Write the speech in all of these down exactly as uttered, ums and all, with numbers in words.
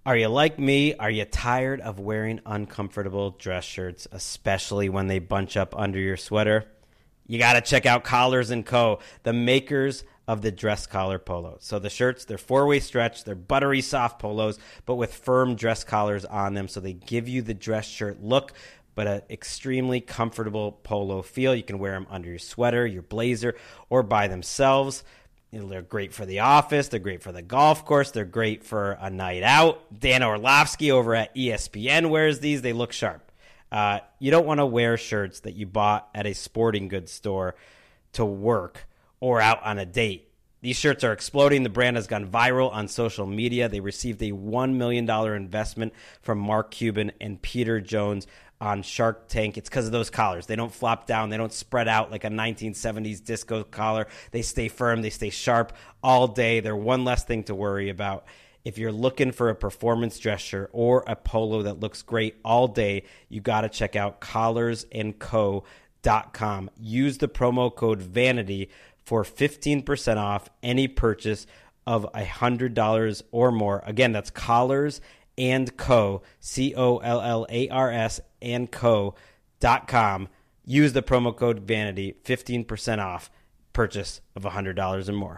Are you like me? Are you tired of wearing uncomfortable dress shirts, especially when they bunch up under your sweater? You got to check out Collars and Co., the makers of the dress collar polo. So the shirts, they're four-way stretch, they're buttery soft polos, but with firm dress collars on them, so they give you the dress shirt look, but an extremely comfortable polo feel. You can wear them under your sweater, your blazer, or by themselves. You know, they're great for the office. They're great for the golf course. They're great for a night out. Dan Orlovsky over at E S P N wears these. They look sharp. Uh, you don't want to wear shirts that you bought at a sporting goods store to work or out on a date. These shirts are exploding. The brand has gone viral on social media. They received a one million dollars investment from Mark Cuban and Peter Jones on Shark Tank. It's because of those collars. They don't flop down. They don't spread out like a nineteen seventies disco collar. They stay firm. They stay sharp all day. They're one less thing to worry about. If you're looking for a performance dress shirt or a polo that looks great all day, you got to check out collars and co dot com. Use the promo code VANITY for fifteen percent off any purchase of one hundred dollars or more. Again, that's Collars and Co, C O L L A R S and co dot com. Use the promo code VANITY, fifteen percent off purchase of one hundred dollars or more.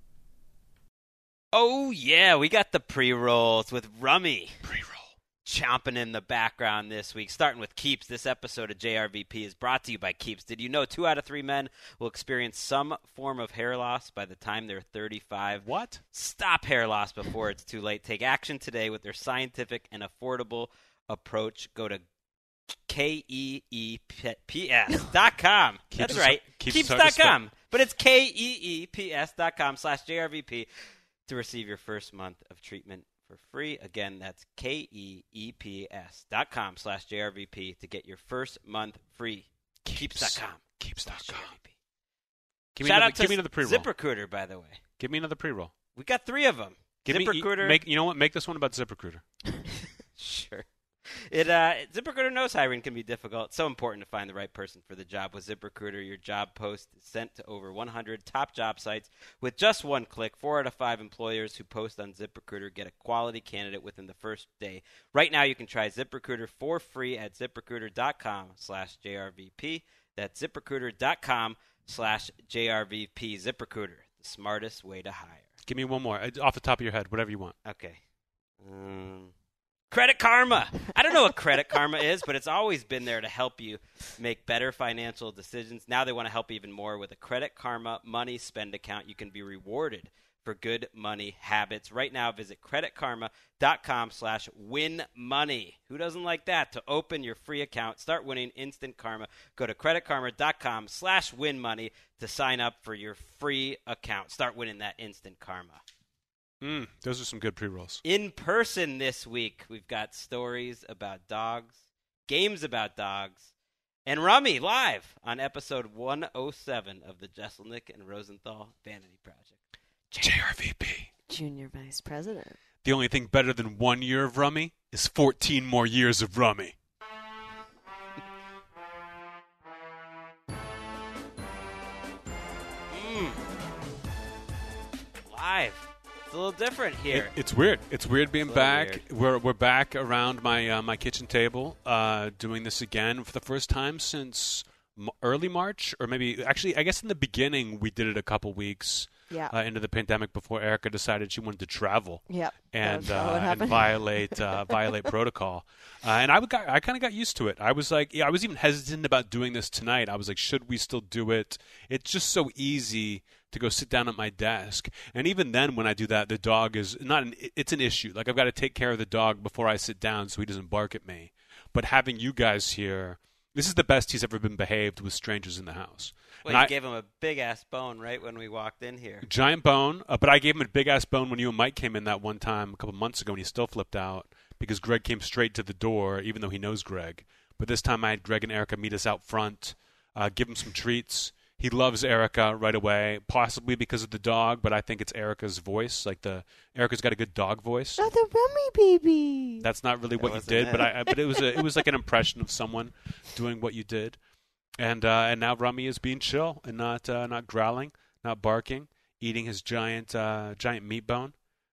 Oh, yeah, we got the pre-rolls with Rummy. Pre-roll. Chomping in the background this week. Starting with Keeps, this episode of J R V P is brought to you by Keeps. Did you know two out of three men will experience some form of hair loss by the time they're thirty-five? What? Stop hair loss before it's too late. Take action today with their scientific and affordable approach. Go to K E E P S dot com. That's right. Keeps dot com. But it's K E E P S dot com slash J R V P to receive your first month of treatment for free. Again, that's K E E P S dot com slash J R V P to get your first month free. Keeps dot com. Keeps dot com. Give me Shout another, out to give me another pre-roll. ZipRecruiter, by the way. Give me another pre-roll. We got three of them. Give ZipRecruiter. Me, make, you know what? Make this one about ZipRecruiter. Sure. It uh, ZipRecruiter knows hiring can be difficult. It's so important to find the right person for the job. With ZipRecruiter, your job post is sent to over one hundred top job sites with just one click. Four out of five employers who post on ZipRecruiter get a quality candidate within the first day. Right now, you can try ZipRecruiter for free at ZipRecruiter.com slash JRVP. That's ZipRecruiter.com slash JRVP. ZipRecruiter, the smartest way to hire. Give me one more. Off the top of your head, whatever you want. Okay. Um... Credit Karma. I don't know what Credit Karma is, but it's always been there to help you make better financial decisions. Now they want to help even more with a Credit Karma money spend account. You can be rewarded for good money habits. Right now, visit creditkarma.com slash win money. Who doesn't like that? To open your free account, start winning instant karma. Go to creditkarma.com slash win money to sign up for your free account. Start winning that instant karma. Mm, those are some good pre-rolls. In person this week, we've got stories about dogs, games about dogs, and Rummy live on episode one oh seven of the Jesselnick and Rosenthal Vanity Project. J R V P. Junior Vice President. The only thing better than one year of Rummy is fourteen more years of Rummy. mm. Live. It's a little different here. It, it's weird. It's weird being it's back. Weird. We're we're back around my uh, my kitchen table, uh, doing this again for the first time since m- early March, or maybe actually, I guess in the beginning we did it a couple weeks yeah. uh, into the pandemic before Erica decided she wanted to travel. Yep. And uh, and violate uh, violate protocol. Uh, and I would got, I kind of got used to it. I was like, yeah, I was even hesitant about doing this tonight. I was like, should we still do it? It's just so easy to go sit down at my desk. And even then, when I do that, the dog is not an, it's an issue. Like, I've got to take care of the dog before I sit down so he doesn't bark at me. But having you guys here, this is the best he's ever been behaved with strangers in the house. Well, and you I, gave him a big-ass bone right when we walked in here. Giant bone, uh, but I gave him a big-ass bone when you and Mike came in that one time a couple months ago, and he still flipped out because Greg came straight to the door, even though he knows Greg. But this time I had Greg and Erica meet us out front, uh, give him some treats. He loves Erica right away, possibly because of the dog, but I think it's Erica's voice. Like the Erica's got a good dog voice. Oh, the Rummy baby. That's not really that what you did, it. but I but it was a, it was like an impression of someone doing what you did. And uh, and now Rummy is being chill and not uh, not growling, not barking, eating his giant uh, giant meat bone.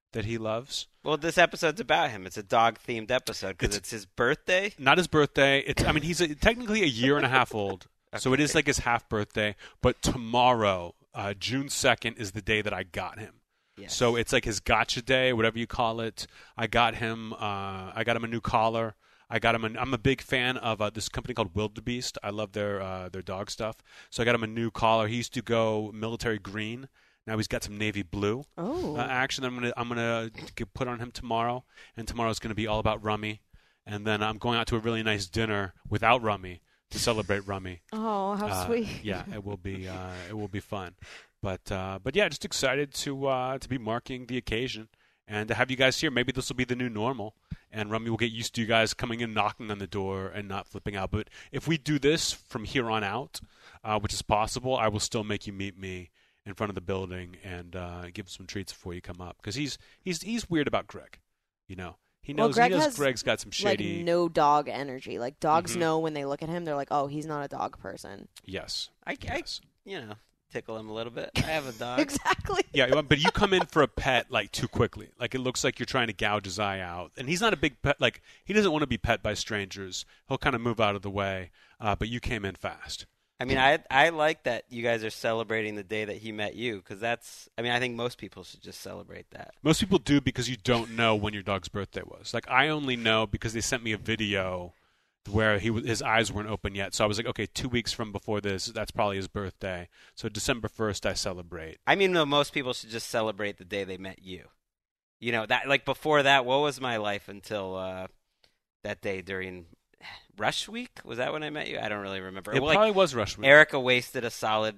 that he loves. Well, this episode's about him. It's a dog-themed episode because It's- it's, his birthday. Not his birthday. It's I mean he's a, technically a year and a half old, so it is like his half birthday. But tomorrow, uh, June second, is the day that I got him. Yes. So it's like his gotcha day, whatever you call it. I got him. Uh, I got him a new collar. I got him. A, I'm a big fan of uh, this company called Wildebeest. I love their uh, their dog stuff. So I got him a new collar. He used to go military green. Now he's got some navy blue Oh. uh, action. I'm gonna I'm gonna get put on him tomorrow, and tomorrow's gonna be all about Rummy. And then I'm going out to a really nice dinner without Rummy to celebrate Rummy. Oh, how Uh, sweet. Yeah, it will be uh, it will be fun. But uh, but yeah, just excited to uh, to be marking the occasion and to have you guys here. Maybe this will be the new normal, and Rummy will get used to you guys coming in, knocking on the door, and not flipping out. But if we do this from here on out, uh, which is possible, I will still make you meet me in front of the building and uh, give him some treats before you come up, because he's he's he's weird about Greg. You know, he Well, knows Greg he knows has, Greg's got some shady. Like no dog energy. Like dogs Mhm. know when they look at him, they're like, oh, he's not a dog person. Yes. I, I, yes. you know, tickle him a little bit. I have a dog. Exactly. Yeah, but you come in for a pet like too quickly. Like it looks like you're trying to gouge his eye out. And he's not a big pet. Like he doesn't want to be pet by strangers. He'll kind of move out of the way. Uh, but you came in fast. I mean, I I like that you guys are celebrating the day that he met you because that's. I mean, I think most people should just celebrate that. Most people do because you don't know when your dog's birthday was. Like I only know because they sent me a video where he was, his eyes weren't open yet. So I was like, okay, two weeks from before this, that's probably his birthday. So December first, I celebrate. I mean, no, most people should just celebrate the day they met you. You know that. Like before that, what was my life until uh, that day during Rush Week? Was that when I met you? I don't really remember. It Well, probably like, was Rush Week. Erica wasted a solid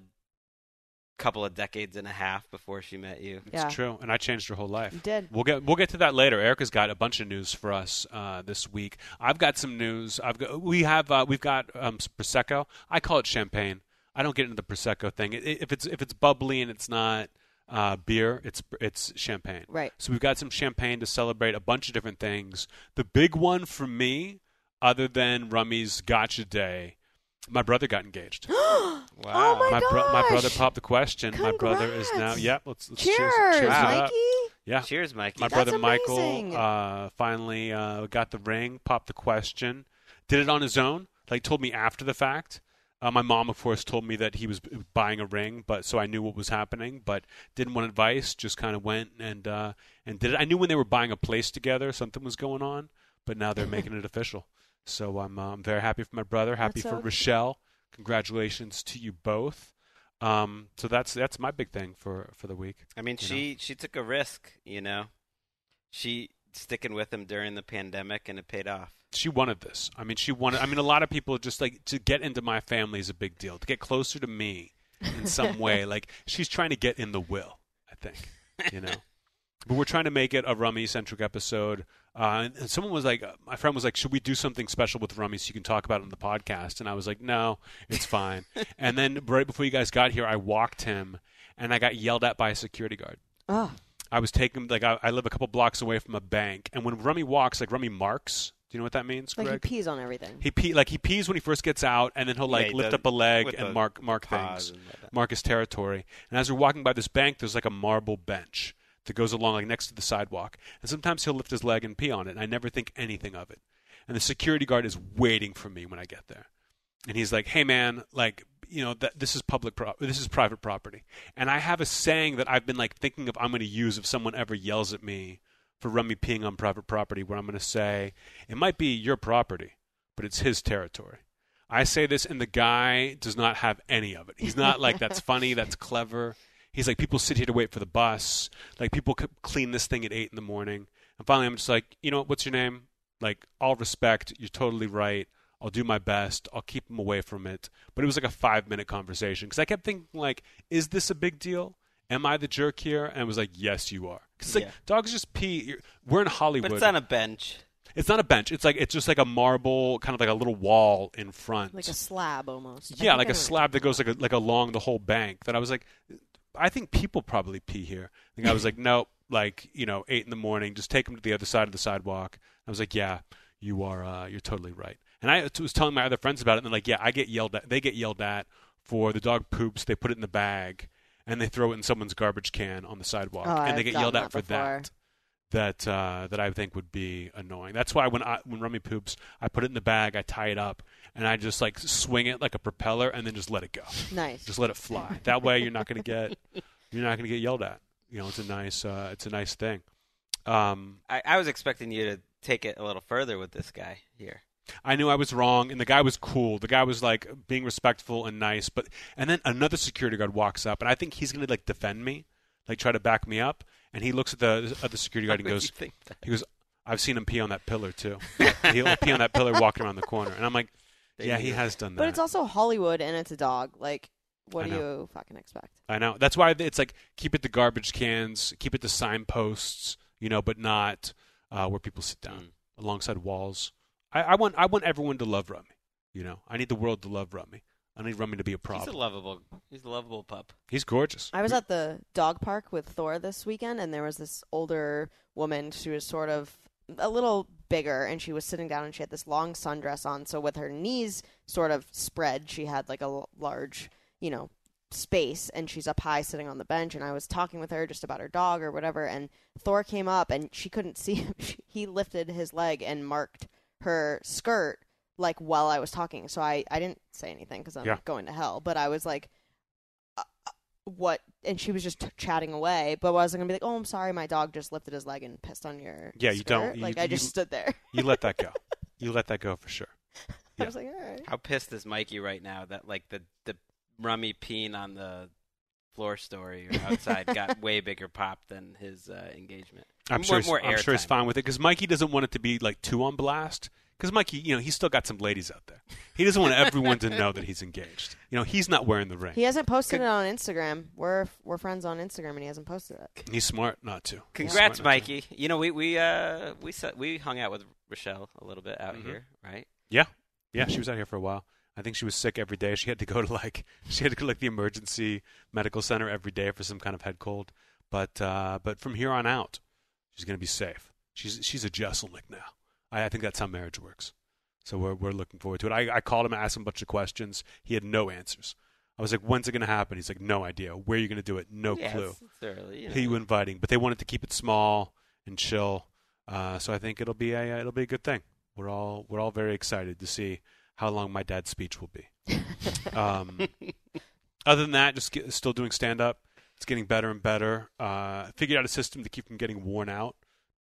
couple of decades and a half before she met you. It's Yeah. true, and I changed her whole life. You did. We'll get we'll get to that later. Erica's got a bunch of news for us uh, this week. I've got some news. I've got we have uh, we've got um, prosecco. I call it champagne. I don't get into the prosecco thing. It, if it's if it's bubbly and it's not uh, beer, it's it's champagne. Right. So we've got some champagne to celebrate a bunch of different things. The big one for me, other than Rummy's Gotcha Day, my brother got engaged. Wow. Oh my my, gosh. my brother popped the question. My brother is now. Congrats. Yeah. Let's, let's Cheers, cheers, cheers it up. Mikey. Yeah. Cheers, Mikey. My That's brother amazing. Michael uh, finally uh, got the ring, popped the question, did it on his own. Like told me after the fact. Uh, my mom, of course, told me that he was buying a ring, but so I knew what was happening, but didn't want advice. Just kind of went and uh, and did it. I knew when they were buying a place together, something was going on, but now they're making it official. So I'm uh, I'm very happy for my brother. Happy That's for so- Rochelle. Congratulations to you both. Um, so that's that's my big thing for, for the week. I mean, you she she took a risk. You know, she sticking with him during the pandemic, and it paid off. She wanted this. I mean, she wanted. I mean, a lot of people just like to get into my family is a big deal. To get closer to me in some way, like she's trying to get in the will. I think, you know. But we're trying to make it a Rummy centric episode. Uh, and, and someone was like, uh, my friend was like, should we do something special with Rummy so you can talk about it on the podcast? And I was like, no, it's fine. And then right before you guys got here, I walked him, and I got yelled at by a security guard. Oh. I was taking like I, I live a couple blocks away from a bank, and when Rummy walks, like Rummy marks. Do you know what that means, Like Greg? he pees on everything. He pee like he pees when he first gets out, and then he'll like Yeah, he lift does up a leg with and the mark mark paws things, and whatnot. mark his territory. And as we're walking by this bank, there's like a marble bench that goes along like next to the sidewalk. And sometimes he'll lift his leg and pee on it, and I never think anything of it. And the security guard is waiting for me when I get there, and he's like, "Hey man, like you know that this is public pro- this is private property." And I have a saying that I've been like thinking of I'm going to use if someone ever yells at me for Rummy peeing on private property, where I'm going to say, it might be your property, but it's his territory. I say this, and the guy does not have any of it. He's not like, that's funny, that's clever. He's like, people sit here to wait for the bus. Like, people c- clean this thing at eight in the morning. And finally, I'm just like, you know what, what's your name? Like, all respect, you're totally right. I'll do my best. I'll keep him away from it. But it was like a five-minute conversation. Because I kept thinking, like, is this a big deal? Am I the jerk here? And I was like, yes, you are. Because like Yeah. dogs just pee. You're, we're in Hollywood. But it's on a bench. It's not a bench. It's like it's just like a marble, kind of like a little wall in front. Like a slab almost. I yeah, think like I a know what slab that you're goes like a, like along the whole bank. That I was like, I think people probably pee here. And I was like, nope. Like you know, eight in the morning, just take them to the other side of the sidewalk. I was like, yeah, you are. Uh, you're totally right. And I was telling my other friends about it, and they're like, yeah, I get yelled at. They get yelled at for the dog poops. They put it in the bag. And they throw it in someone's garbage can on the sidewalk, Oh, and they I've get gotten yelled that at for before. that. that uh, that I think would be annoying. That's why when I, when Rummy poops, I put it in the bag, I tie it up, and I just like swing it like a propeller, and then just let it go. Nice. Just let it fly. That way, you're not going to get you're not going to get yelled at. You know, it's a nice uh, it's a nice thing. Um, I, I was expecting you to take it a little further with this guy here. I knew I was wrong, and the guy was cool. The guy was like being respectful and nice, but and then another security guard walks up, and I think he's going to like defend me, like try to back me up. And he looks at the at the security guard and goes, he goes, I've seen him pee on that pillar too. He'll pee on that pillar walking around the corner, and I'm like, yeah, he has done that. But it's also Hollywood, and it's a dog. Like, what I do know. you fucking expect? I know. That's why it's like keep it to garbage cans, keep it to signposts, you know, but not uh, where people sit down Mm. alongside walls. I, I want I want everyone to love Rummy. You know, I need the world to love Rummy. I need Rummy to be a problem. He's a lovable. He's a lovable pup. He's gorgeous. I was at the dog park with Thor this weekend, and there was this older woman. She was sort of a little bigger, and she was sitting down, and she had this long sundress on. So with her knees sort of spread, she had like a l- large, you know, space, and she's up high sitting on the bench. And I was talking with her just about her dog or whatever, and Thor came up, and she couldn't see him. He lifted his leg and marked her skirt like while I was talking. So I, I didn't say anything because I'm Yeah. going to hell, but I was like, uh, what? And she was just t- chatting away, but I wasn't going to be like, oh, I'm sorry, my dog just lifted his leg and pissed on your Yeah, you skirt. don't- you- Like, I just you- stood there. You let that go. You let that go for sure. I Yeah. was like, all right. How pissed is Mikey right now that like the the Rummy peeing on the floor story or outside got way bigger pop than his uh, engagement? I'm More- sure. He's, more I'm sure he's airtime. fine with it because Mikey doesn't want it to be like too on blast. Because Mikey, you know, he's still got some ladies out there. He doesn't want everyone to know that he's engaged. You know, he's not wearing the ring. He hasn't posted it on Instagram. We're we're friends on Instagram, and he hasn't posted it. He's smart not to. He's Congrats, smart not to. Mikey. You know we we uh we set, we hung out with Rochelle a little bit out Mhm. here, right? Yeah, yeah. She was out here for a while. I think she was sick every day. She had to go to like she had to go to like the emergency medical center every day for some kind of head cold. But uh, but from here on out, she's gonna be safe. She's she's a Jesselnick now. I, I think that's how marriage works. So we're we're looking forward to it. I, I called him and asked him a bunch of questions. He had no answers. I was like, "When's it going to happen?" He's like, "No idea. Where are you going to do it? No yeah, clue." It's, it's early. You know. Who you inviting? But they wanted to keep it small and chill. Uh, so I think it'll be a it'll be a good thing. We're all we're all very excited to see how long my dad's speech will be. Um, other than that, just get, still doing stand up. It's getting better and better. Uh, figured out a system to keep from getting worn out.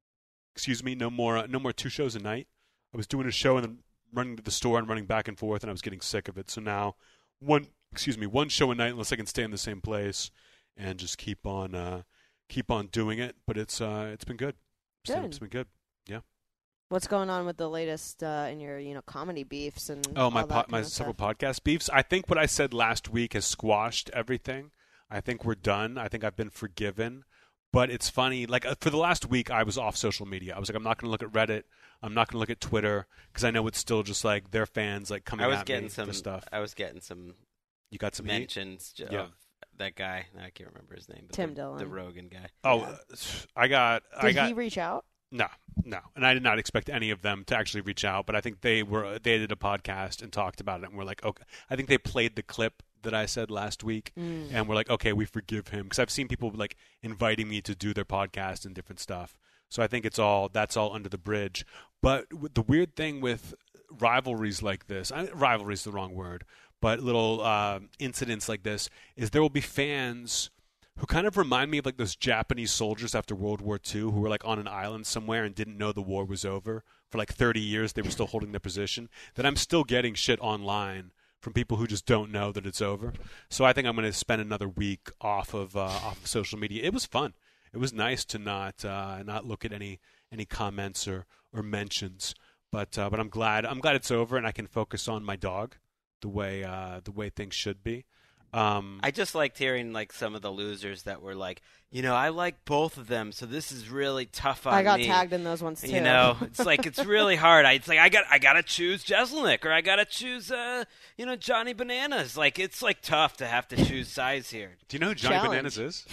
Excuse me. No more uh, no more two shows a night. I was doing a show and then running to the store and running back and forth, and I was getting sick of it. So now one excuse me one show a night unless I can stay in the same place and just keep on uh, keep on doing it. But it's uh, it's been good. Stand-up's been good. Yeah. What's going on with the latest uh, in your you know comedy beefs and Oh, my all po- that my kind of several stuff? podcast beefs. I think what I said last week has squashed everything. I think we're done. I think I've been forgiven. But it's funny. Like uh, for the last week, I was off social media. I was like, I'm not going to look at Reddit. I'm not going to look at Twitter because I know it's still just like their fans like coming I was at getting me some for stuff. I was getting some You got some heat? mentions j- Yeah. of that guy. I can't remember his name. But Tim the, Dillon. the Rogan guy. Oh, Yeah. uh, I got. Did I got. he reach out? No, no, and I did not expect any of them to actually reach out. But I think they were they did a podcast and talked about it, and we're like, okay. I think they played the clip that I said last week, Mm. and we're like, okay, we forgive him because I've seen people like inviting me to do their podcast and different stuff. So I think it's all that's all under the bridge. But w- the weird thing with rivalries like this, I, rivalry is the wrong word, but little uh, incidents like this is there will be fans who kind of remind me of like those Japanese soldiers after World War Two who were like on an island somewhere and didn't know the war was over. For like thirty years, they were still holding their position. That I'm still getting shit online from people who just don't know that it's over. So I think I'm going to spend another week off of uh, off of social media. It was fun. It was nice to not uh, not look at any any comments or, or mentions. But uh, but I'm glad I'm glad it's over and I can focus on my dog the way uh, the way things should be. Um, I just liked hearing like some of the losers that were like, you know, I like both of them, so this is really tough on me. I got tagged in those ones too. You know, it's like it's really hard. I, it's like I got I gotta choose Jeselnik or I gotta choose uh you know Johnny Bananas. Like it's like tough to have to choose sides here. do you know who Johnny Challenge. Bananas is?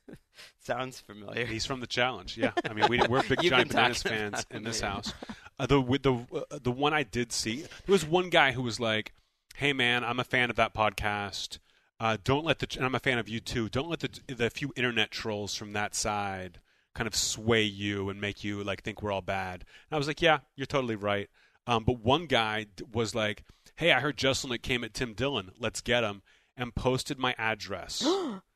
Sounds familiar. He's from the Challenge. Yeah, I mean we, we're big You've Johnny been Bananas talking fans about in him, this yeah. house. Uh, the with the uh, the one I did see, there was one guy who was like, "Hey man, I'm a fan of that podcast. Uh, don't let the and I'm a fan of you too. Don't let the the few internet trolls from that side kind of sway you and make you like think we're all bad. And I was like, yeah, you're totally right. Um, but one guy was like, hey, I heard Jeselnik came at Tim Dillon. Let's get him. And posted my address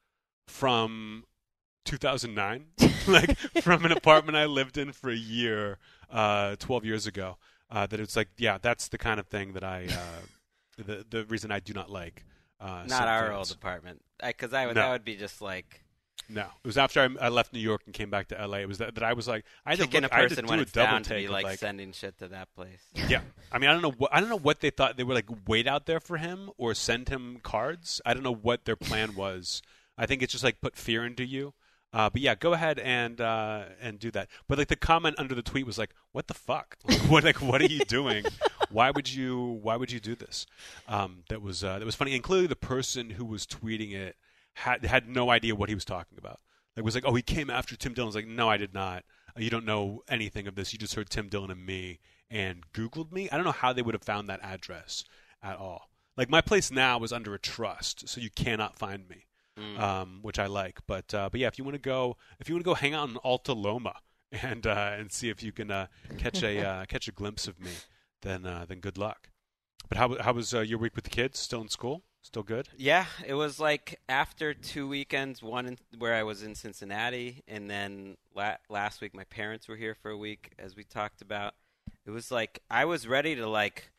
from two thousand nine, like from an apartment I lived in for a year, uh, twelve years ago. Uh, that it's like, yeah, that's the kind of thing that I, uh, the the reason I do not like. Uh, Not our fans. old apartment, because I, I would No. that would be just like No, it was after I, I left New York and came back to L A. It was that, that I was like, I had to kicking look, a I had to person do when a it's double down to take be of, like, like sending shit to that place. yeah. I mean, I don't know what I don't know what they thought they were like wait out there for him or send him cards. I don't know what their plan was. I think it's just like put fear into you. Uh, but yeah, go ahead and uh, and do that. But like the comment under the tweet was like, "What the fuck? Like, what like what are you doing? Why would you Why would you do this?" Um, that was uh, that was funny. And clearly, the person who was tweeting it had had no idea what he was talking about. Like was like, "Oh, he came after Tim Dillon." I was like, "No, I did not. You don't know anything of this. You just heard Tim Dillon and me and Googled me." I don't know how they would have found that address at all. Like my place now is under a trust, so you cannot find me. Mm. Um, which I like, but uh, but yeah, if you want to go, if you want to go hang out in Alta Loma and uh, and see if you can uh, catch a uh, catch a glimpse of me, then uh, then good luck. But how how was uh, your week with the kids? Still in school? Still good? Yeah, it was like after two weekends, one in, where I was in Cincinnati, and then la- last week my parents were here for a week, as we talked about. It was like I was ready to like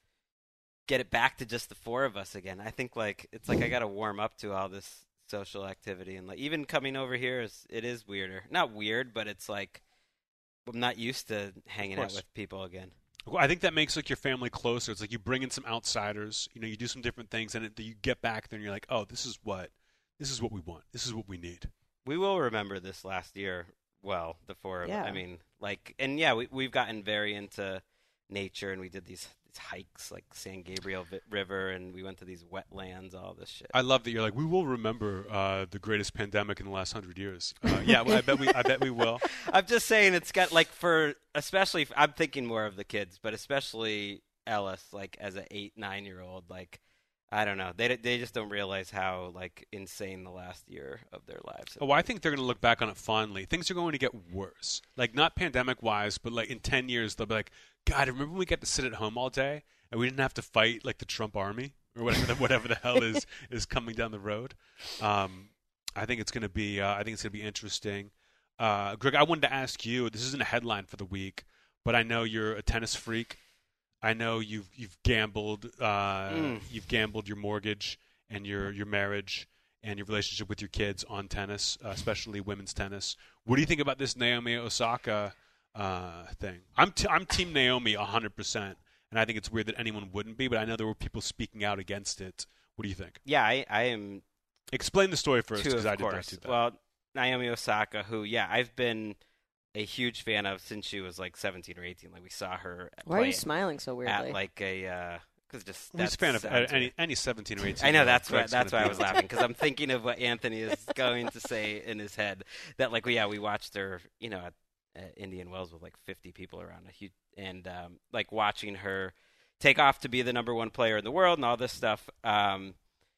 get it back to just the four of us again. I think like it's like I got to warm up to all this social activity, and like even coming over here is it is weirder. Not weird, but it's like I'm not used to hanging out with people again. Well, I think that makes like your family closer. It's like you bring in some outsiders, you know, you do some different things, and it, you get back there and you're like, oh, this is what this is what we want. This is what we need. We will remember this last year well, the four of Yeah. us. I mean, like, and yeah, we we've gotten very into nature, and we did these. hikes like San Gabriel v- River, and we went to these wetlands, all this shit. I love that you're like, we will remember uh, the greatest pandemic in the last hundred years. Uh, yeah, well, I bet we, I bet we will. I'm just saying, it's got like for especially, I'm thinking more of the kids, but especially Ellis, like as an eight, nine year old, like I don't know, they they just don't realize how like insane the last year of their lives. Oh, well, I think they're going to look back on it fondly. Things are going to get worse, like not pandemic wise, but like in ten years they'll be like, God, remember when we got to sit at home all day and we didn't have to fight like the Trump army or whatever the, whatever the hell is, is coming down the road. Um, I think it's going to be uh, I think it's going to be interesting. Uh, Greg, I wanted to ask you. This isn't a headline for the week, but I know you're a tennis freak. I know you've you've gambled uh, Mm. you've gambled your mortgage and your your marriage and your relationship with your kids on tennis, uh, especially women's tennis. What do you think about this Naomi Osaka uh, thing? I'm t- I'm Team Naomi one hundred percent, and I think it's weird that anyone wouldn't be. But I know there were people speaking out against it. What do you think? Yeah, I, I am. Explain the story first, Too, because of I did course. not do that. Well, Naomi Osaka, who, yeah, I've been a huge fan of since she was like seventeen or eighteen. Like we saw her. Why are play you smiling so weirdly? At like a. Uh, Cause just I'm just a fan of sounds any weird. any seventeen or eighteen. I know that's why Greg's that's gonna why I be- was laughing, because I'm thinking of what Anthony is going to say in his head. That like, well, yeah, we watched her, you know, at, at Indian Wells with like fifty people around, a huge, and um, like watching her take off to be the number one player in the world and all this stuff. Um,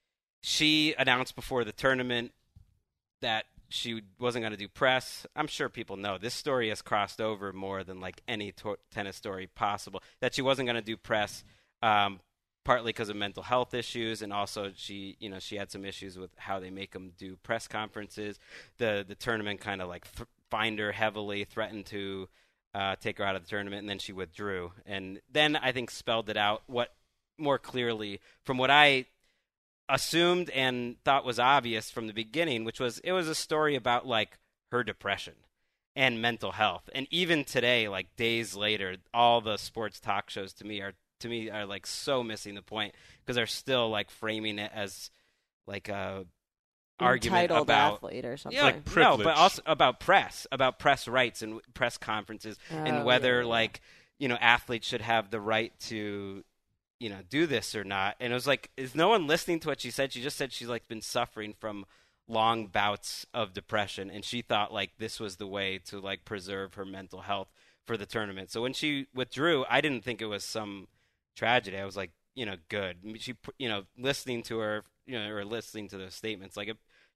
she announced before the tournament that she wasn't going to do press. I'm sure people know this story has crossed over more than like any to- tennis story possible. That she wasn't going to do press. Um, partly because of mental health issues, and also she, you know, she had some issues with how they make them do press conferences. The the tournament kind of like th- fined her heavily, threatened to uh, take her out of the tournament, and then she withdrew. And then I think spelled it out what more clearly from what I assumed and thought was obvious from the beginning, which was it was a story about like her depression and mental health. And even today, like days later, all the sports talk shows to me are to me are like so missing the point, because they're still like framing it as like a argument Entitled about athlete or something. yeah, Like no, privilege. but also about press, about press rights and press conferences, Oh, and whether yeah, yeah. like you know athletes should have the right to you know do this or not. And it was like, is no one listening to what she said? She just said she's like been suffering from long bouts of depression, and she thought like this was the way to like preserve her mental health for the tournament. So when she withdrew, I didn't think it was some tragedy. I was like, you know, good. She, you know, listening to her, you know, or listening to those statements, like it,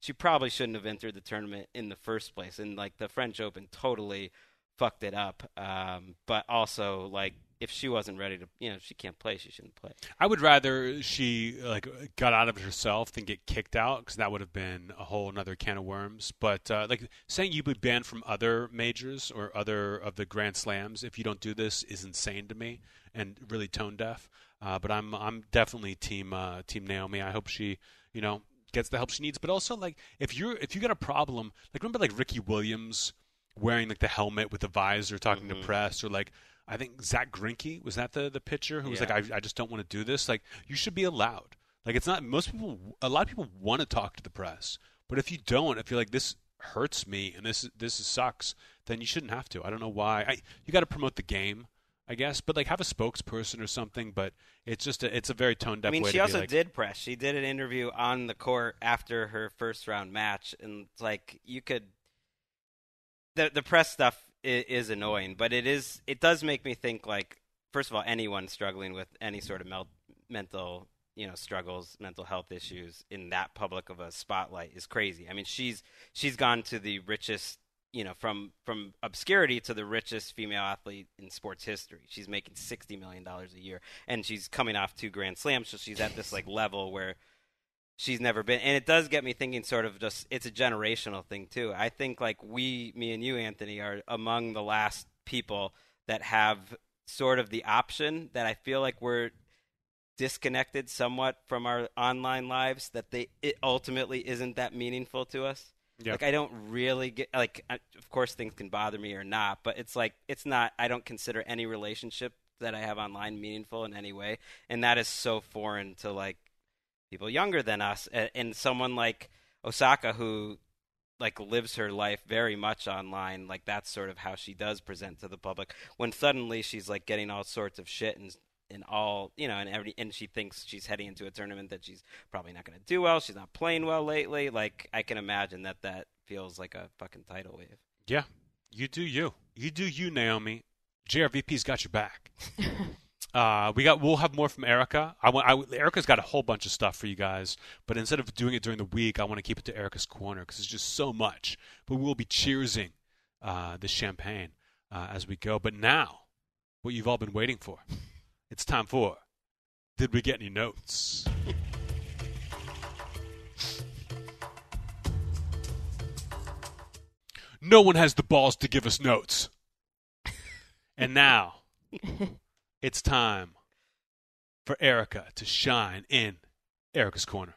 she probably shouldn't have entered the tournament in the first place. And like the French Open totally fucked it up. Um, but also like if she wasn't ready to, you know, if she can't play, she shouldn't play. I would rather she like got out of it herself than get kicked out, because that would have been a whole another can of worms. But uh, like saying you'd be banned from other majors or other of the Grand Slams if you don't do this is insane to me and really tone deaf. Uh, but I'm I'm definitely team uh, team Naomi. I hope she, you know, gets the help she needs. But also like if you're if you got a problem, like remember like Ricky Williams wearing like the helmet with the visor talking mm-hmm. to press, or like I think Zach Greinke, was that the, the pitcher who was yeah. like, I, I just don't want to do this. Like, you should be allowed. Like, it's not, most people, a lot of people want to talk to the press. But if you don't, if you're like, this hurts me and this this sucks, then you shouldn't have to. I don't know why. I, you got to promote the game, I guess. But, like, have a spokesperson or something. But it's just, a, it's a very tone-deaf way I mean, to she be also like, did press. She did an interview on the court after her first-round match. And, it's like, you could, the the press stuff is annoying, but it is it does make me think, like, first of all, anyone struggling with any sort of mel- mental you know struggles, mental health issues in that public of a spotlight is crazy. I mean, she's she's gone to the richest, you know, from from obscurity to the richest female athlete in sports history. She's making sixty million dollars a year, and she's coming off two Grand Slams, so she's at this like level where she's never been. And it does get me thinking sort of just, it's a generational thing too. I think like we, me and you, Anthony, are among the last people that have sort of the option that I feel like we're disconnected somewhat from our online lives, that they, it ultimately isn't that meaningful to us. yeah. Like I don't really get, like, I, of course things can bother me or not, but it's like, it's not, I don't consider any relationship that I have online meaningful in any way. And that is so foreign to like people younger than us, and someone like Osaka who like lives her life very much online. Like that's sort of how she does present to the public, when suddenly she's like getting all sorts of shit and and all, you know, and every, and she thinks she's heading into a tournament that she's probably not going to do well. She's not playing well lately. Like I can imagine that that feels like a fucking tidal wave. Yeah, you do you. You do you, Naomi. J R V P's got your back. Uh, we got. We'll have more from Erica. I want. I, Erica's got a whole bunch of stuff for you guys, but instead of doing it during the week, I want to keep it to Erica's Corner because it's just so much. But we'll be cheersing uh, the champagne uh, as we go. But now, what you've all been waiting for, it's time for. Did we get any notes? No one has the balls to give us notes. And now. It's time for Erica to shine in Erica's Corner.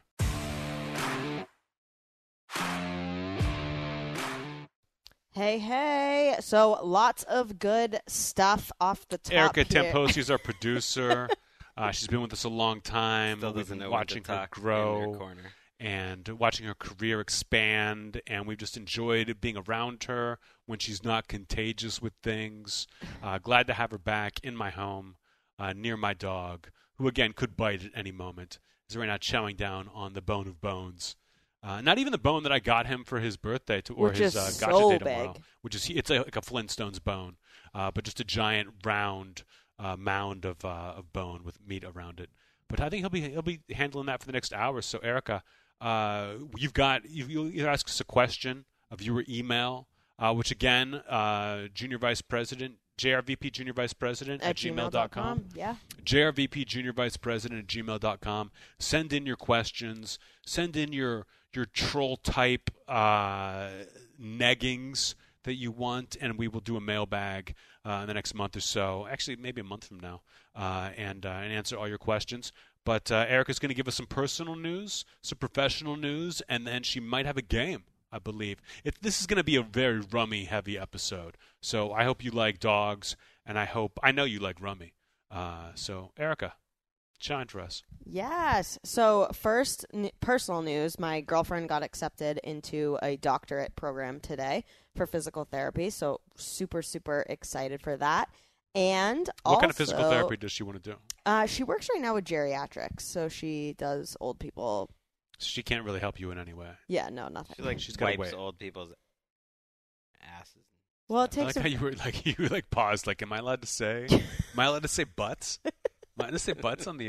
Hey, hey. So lots of good stuff off the top Erica here. Temposi is our producer. uh, she's been with us a long time. Still We've doesn't been know when watching to her talk grow in her corner. and watching her career expand, and we've just enjoyed being around her when she's not contagious with things. Uh, glad to have her back in my home. Uh, near my dog, who again could bite at any moment, is right now chowing down on the bone of bones. Uh, not even the bone that I got him for his birthday, to, or which his is uh, gotcha so day tomorrow, big. which is it's a, like a Flintstones bone, uh, but just a giant round uh, mound of uh, of bone with meat around it. But I think he'll be he'll be handling that for the next hour. So Erica, uh, you've got you you either ask us a question, a viewer email, uh, which again, uh, Junior Vice President. J R V P Junior Vice President at, at gmail dot com. Yeah. J R V P Junior Vice President at gmail dot com. Send in your questions. Send in your your troll type uh, neggings that you want, and we will do a mailbag uh, in the next month or so. Actually, maybe a month from now, uh, and uh, and answer all your questions. But uh, Erica's going to give us some personal news, some professional news, and then she might have a game. I believe. It, this is going to be a very rummy-heavy episode. So I hope you like dogs, and I hope I know you like rummy. Uh, so, Erica, shine for us. Yes. So first, n- personal news. My girlfriend got accepted into a doctorate program today for physical therapy. So super, super excited for that. And what also, kind of physical therapy does she want to do? Uh, she works right now with geriatrics. So she does old people. She can't really help you in any way. Yeah, no, nothing. She like She's gotta wipes wait. old people's asses. Well, it I takes like a how you were like you like paused. Like, am I allowed to say? Am I allowed to say butts? Am I allowed to say butts on the air?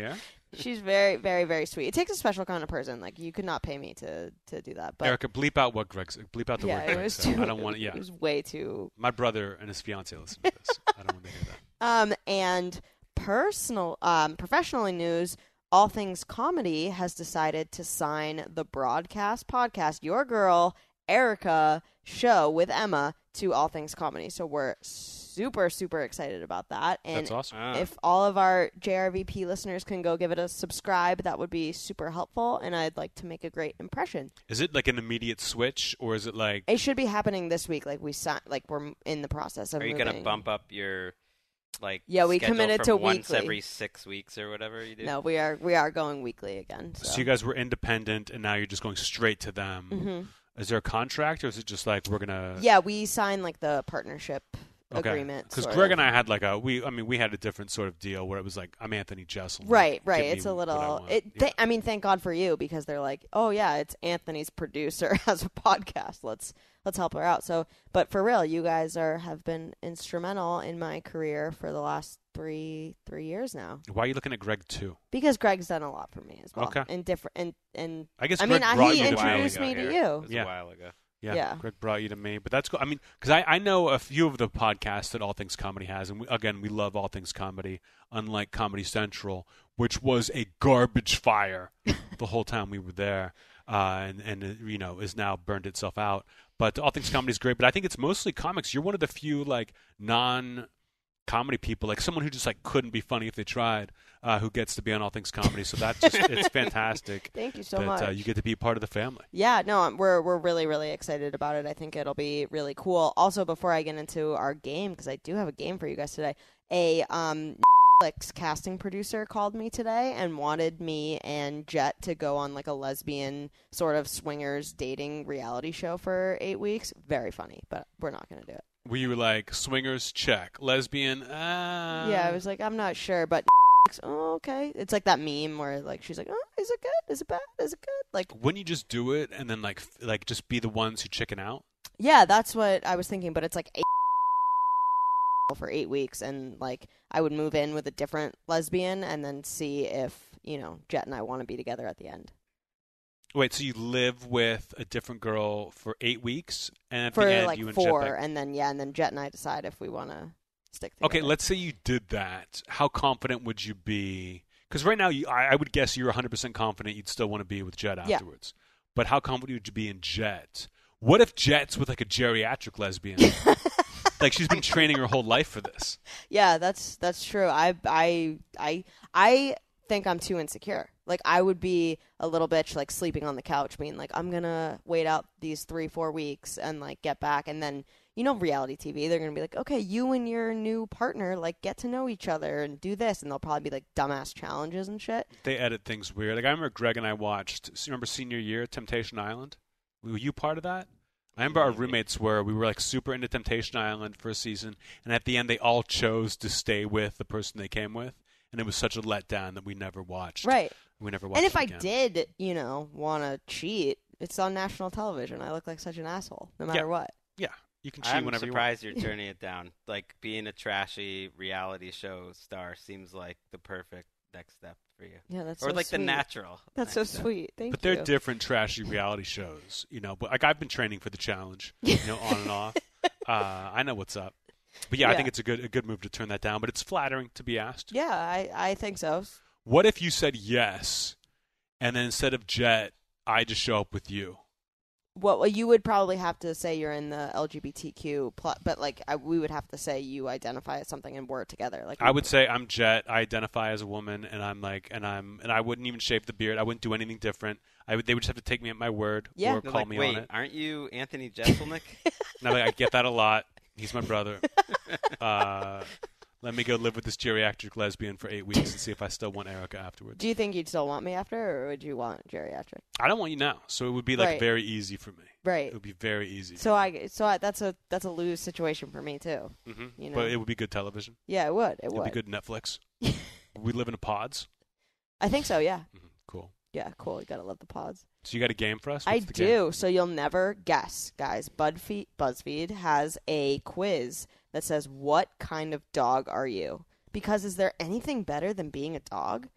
She's very, very, very sweet. It takes a special kind of person. Like, you could not pay me to, to do that. But Erica, bleep out what Greg said. Bleep out the yeah, word it Greg was said. too, I don't want yeah. It was way too... My brother and his fiance listen to this. I don't want to hear that. Um, and personal, um, professionally news, All Things Comedy has decided to sign the Broadcast Podcast, Your Girl, Erica show with Emma to All Things Comedy. So we're super, super excited about that. And That's awesome. Ah. if all of our J R V P listeners can go give it a subscribe, that would be super helpful. And I'd like to make a great impression. Is it like an immediate switch, or is it like... It should be happening this week. Like we si- like we're in the process of Are you moving. going to bump up your like Yeah, we schedule committed from to once weekly. every six weeks or whatever you do? No, we are we are going weekly again. So, So you guys were independent, and now you're just going straight to them. Mhm. Is there a contract, or is it just like we're gonna? Yeah, we signed like the partnership agreement. Because sort Greg of. and I had like a we. I mean, we had a different sort of deal where it was like I'm Anthony Jeselnik. Right, right. Give It's me a what I little. want. It. Yeah. Th- I mean, thank God for you because they're like, oh yeah, it's Anthony's producer has a podcast. Let's let's help her out. So, but for real, you guys are have been instrumental in my career for the last three three years now. Why are you looking at Greg too? Because Greg's done a lot for me as well. Okay. And different and and I guess I Greg mean, I- brought he you to introduced me. me to Here. you. It was Yeah. a while ago. Yeah, Yeah. Greg brought you to me, but that's cool. I mean, because I, I know a few of the podcasts that All Things Comedy has, and we, again, we love All Things Comedy, unlike Comedy Central, which was a garbage fire the whole time we were there, uh, and and uh, you know is now burned itself out. But All Things Comedy is great, but I think it's mostly comics. You're one of the few like non. comedy people, like someone who just like couldn't be funny if they tried, uh, who gets to be on All Things Comedy. So that's just it's fantastic. Thank you so that, much. Uh, you get to be part of the family. Yeah, no, I'm- we're we're really really excited about it. I think it'll be really cool. Also, before I get into our game, because I do have a game for you guys today, a um Netflix casting producer called me today and wanted me and Jet to go on like a lesbian sort of swingers dating reality show for eight weeks. Very funny, but we're not going to do it. Were you like swingers check, lesbian? Uh... Yeah, I was like, I'm not sure, but oh, okay. It's like that meme where like she's like, oh, is it good? Is it bad? Is it good? Like, Wouldn't you just do it and then like f- like just be the ones who chicken out? yeah, that's what I was thinking, but it's like eight for eight weeks, and like I would move in with a different lesbian, and then see if you know Jet and I want to be together at the end Wait, so you live with a different girl for eight weeks, and at for the end like you and four, Jet back- and then yeah, and then Jet and I decide if we want to stick together. Okay, let's say you did that. How confident would you be? Because right now, you, I, I would guess you're one hundred percent confident you'd still want to be with Jet Yeah. afterwards. But how confident would you be in Jet? What if Jet's with like a geriatric lesbian? Like she's been training her whole life for this. Yeah, that's that's true. I I I I think I'm too insecure. Like I would be a little bitch, like sleeping on the couch, being like, I'm gonna wait out these three four weeks and like get back, and then you know reality T V, they're gonna be like, okay, you and your new partner like get to know each other and do this, and they'll probably be like dumbass challenges and shit. They edit things weird. Like I remember Greg and I watched. Remember senior year Temptation Island? Were you part of that? I remember our roommates were. We were like super into Temptation Island for a season, and at the end they all chose to stay with the person they came with, and it was such a letdown that we never watched. Right. We never watched. And if it I again. did, you know, want to cheat, it's on national television. I look like such an asshole, no matter Yeah. what. yeah, you can cheat I'm whenever you want. surprised you're turning it down. Like being a trashy reality show star seems like the perfect next step for you, Yeah, that's or so like sweet. the natural. That's so next step. sweet. Thank But you. they're different trashy reality shows, you know. But like I've been training for the challenge, you know, on and off. Uh, I know what's up. But yeah, I Yeah. think it's a good a good move to turn that down. But it's flattering to be asked. Yeah, I, I think so. What if you said yes, and then instead of Jet, I just show up with you? What well, you would probably have to say you're in the L G B T Q, plus, but like I, we would have to say you identify as something and we're together. Like I would say I'm Jet. I identify as a woman, and I'm like, and I'm, and I wouldn't even shave the beard. I wouldn't do anything different. I would. They would just have to take me at my word Yeah. or They're call like, me wait, on it. aren't you Anthony Jeselnik? Now I get that a lot. He's my brother. Uh, let me go live with this geriatric lesbian for eight weeks and see if I still want Erica afterwards. Do you think you'd still want me after, or would you want geriatric? I don't want you now, so it would be like Right. very easy for me. Right. It would be very easy. So I so I, that's a that's a lose situation for me too. hmm you know. But it would be good television. Yeah, it would. It It'd would. be good Netflix. We live in pods. I think so. Yeah. hmm Cool. Yeah. Cool. You gotta love the pods. So you got a game for us? I What's the game? do. So you'll never guess, guys. BuzzFeed BuzzFeed has a quiz that says, "What kind of dog are you?" Because is there anything better than being a dog?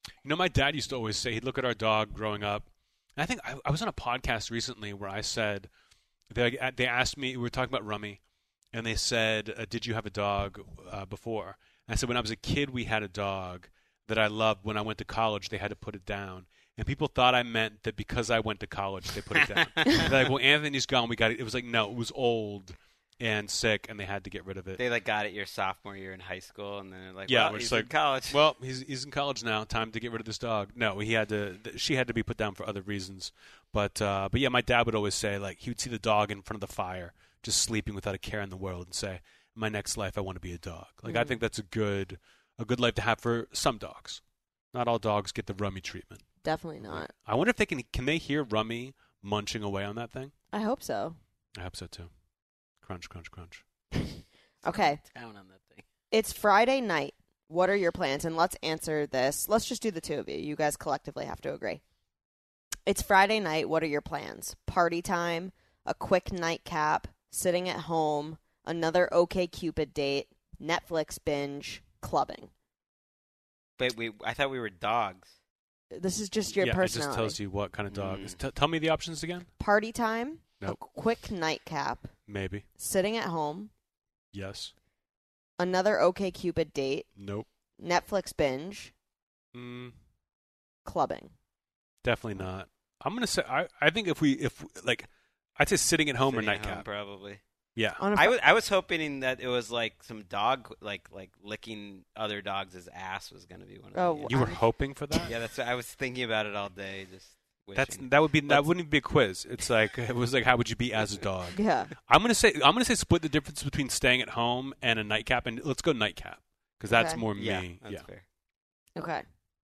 You know, my dad used to always say, he'd look at our dog growing up. And I think I, I was on a podcast recently where I said, they, they asked me, we were talking about Rummy, and they said, uh, did you have a dog uh, before? And I said, when I was a kid, we had a dog that I loved. When I went to college, they had to put it down. And people thought I meant that because I went to college, they put it down. They're like, well, Anthony's gone. We got it. It was like, no, it was old and sick, and they had to get rid of it. They like got it your sophomore year in high school, and then they're like, yeah, well, which he's like, in college. Well, he's he's in college now. Time to get rid of this dog. No, he had to. Th- she had to be put down for other reasons. But uh, but yeah, my dad would always say, like, he would see the dog in front of the fire, just sleeping without a care in the world, and say, in my next life, I want to be a dog. Like, mm. I think that's a good a good life to have for some dogs. Not all dogs get the Rummy treatment. Definitely not. I wonder if they can can they hear Rummy munching away on that thing? I hope so. I hope so too. Crunch, crunch, crunch. Okay. Down on that thing. It's Friday night. What are your plans? And let's answer this. Let's just do the two of you. You guys collectively have to agree. It's Friday night. What are your plans? Party time, a quick nightcap, sitting at home, another OkCupid date, Netflix binge, clubbing. Wait, we I thought we were dogs. This is just your yeah, personality. It just tells you what kind of dog. Mm. T- tell me the options again. Party time, Nope. a quick nightcap, Maybe. sitting at home, Yes. another OkCupid date, Nope. Netflix binge, Mm, clubbing. definitely not. I'm gonna say I, I think if we if like I'd say sitting at home Sitting or at home, nightcap. probably. Yeah. On a fr- I was I was hoping that it was like some dog like like licking other dogs' ass was going to be one of Oh, the. You were I'm- hoping for that? Yeah, that's. I was thinking about it all day. Just wishing. That's that would be that Let's- wouldn't even be a quiz. It's like it was like how would you be as a dog? Yeah. I'm gonna say I'm gonna say split the difference between staying at home and a nightcap, and let's go nightcap because that's Okay. more yeah, me. that's yeah. fair. Okay.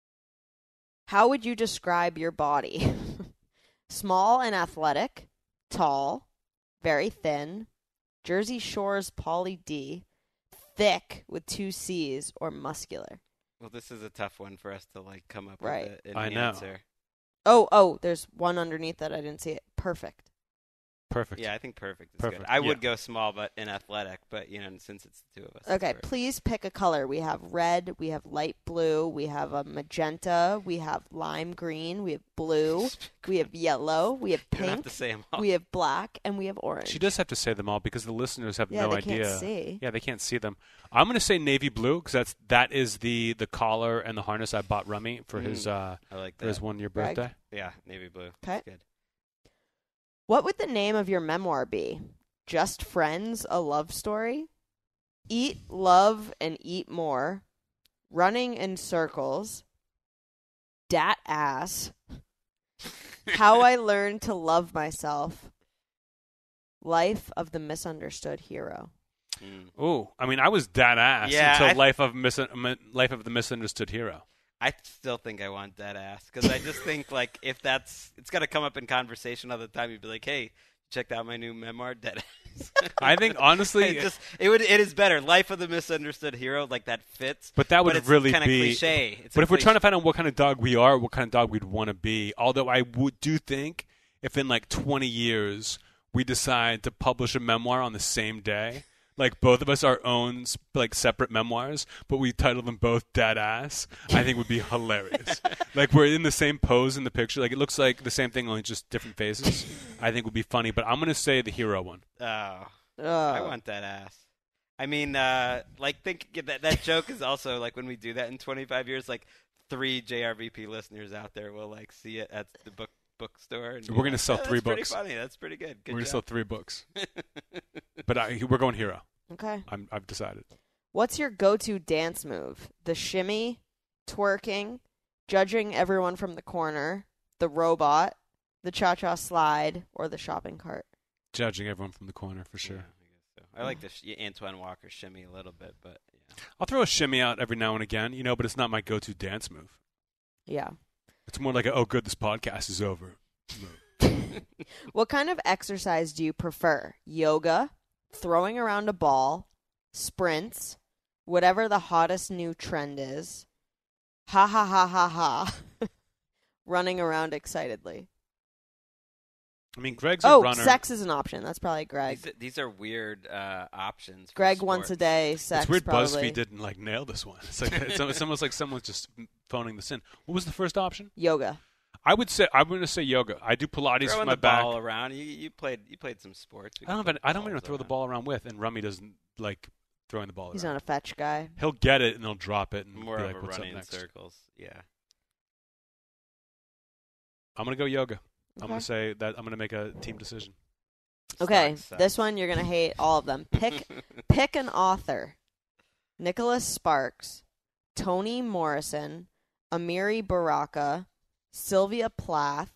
How would you describe your body? Small and athletic, tall, very thin, Jersey Shore's Pauly D, thick with two C's, or muscular? Well, this is a tough one for us to like come up Right. with a, an I know. answer. Oh, oh, there's one underneath that I didn't see it. Perfect. Perfect. Yeah, I think perfect is Perfect, good. I would yeah. go small, but in athletic. But you know, since it's the two of us. it's Okay, perfect. please pick a color. We have red, we have light blue, we have a magenta, we have lime green, we have blue, we have yellow, we have You don't have pink, to say them all. we have black, and we have orange. She does have to say them all because the listeners have Yeah, no they idea. can't see. Yeah, they can't see them. I'm going to say navy blue because that's that is the the collar and the harness I bought Rummy for his Mm, uh I like for his that. one year Greg? birthday. Yeah, navy blue. Okay. That's good. What would the name of your memoir be? Just Friends, a Love Story? Eat, Love, and Eat More? Running in Circles? Dat Ass? How I Learned to Love Myself? Life of the Misunderstood Hero. Mm. Oh, I mean, I was that ass Yeah, until I- life of mis- life of the misunderstood hero. I still think I want that ass because I just think like if that's it's gonna come up in conversation all the time. You'd be like, "Hey, checked out my new memoir, Dead Ass." I think honestly, it just it would it is better. Life of the Misunderstood Hero, like that fits. but that would but it's really kind of be. cliche. It's But a if we're cliche. trying to find out what kind of dog we are, what kind of dog we'd want to be, although I would do think if in like twenty years we decide to publish a memoir on the same day, like both of us our own like separate memoirs, but we title them both Dead Ass, I think would be hilarious. Like we're in the same pose in the picture, like it looks like the same thing, only just different faces. I think would be funny. But I'm gonna say the hero one. oh, I Oh. want that ass. I mean, uh, like think that that joke is also like when we do that in twenty-five years, like three J R V P listeners out there will like see it at the book bookstore. And be We're gonna like, sell "Oh, three that's books." Pretty funny. That's pretty good. Good we're gonna job. sell three books, but I, we're going hero. Okay. I'm, I've decided. What's your go-to dance move? The shimmy, twerking, judging everyone from the corner, the robot, the cha-cha slide, or the shopping cart? Judging everyone from the corner for sure. Yeah, I guess so. I like the sh- Antoine Walker shimmy a little bit, but yeah. I'll throw a shimmy out every now and again, you know, but it's not my go-to dance move. Yeah. It's more like, a, oh, good, this podcast is over. move. What kind of exercise do you prefer? Yoga, throwing around a ball, sprints, whatever the hottest new trend is, ha ha ha ha ha, running around excitedly. I mean, Greg's a Oh, runner. sex is an option. That's probably Greg. These, these are weird uh, options. For Greg sports. once a day, sex It's weird probably. BuzzFeed didn't like nail this one. It's like it's, it's almost like someone just phoning this in. What was the first option? Yoga. I would say I'm going to say yoga. I do Pilates Throwing for my the back. ball around. You, you played you played some sports. We I don't can have. throw I don't even balls throw the around. ball around with, and Rummy doesn't like throwing the ball He's around. not a fetch guy. He'll get it and he'll drop it and More be of like, a "What's up running in next?" circles. Yeah. I'm going to go yoga. I'm Okay. going to say that I'm going to make a team decision. Okay, Sucks, this sucks. one you're gonna hate all of them. Pick pick an author: Nicholas Sparks, Toni Morrison, Amiri Baraka, Sylvia Plath,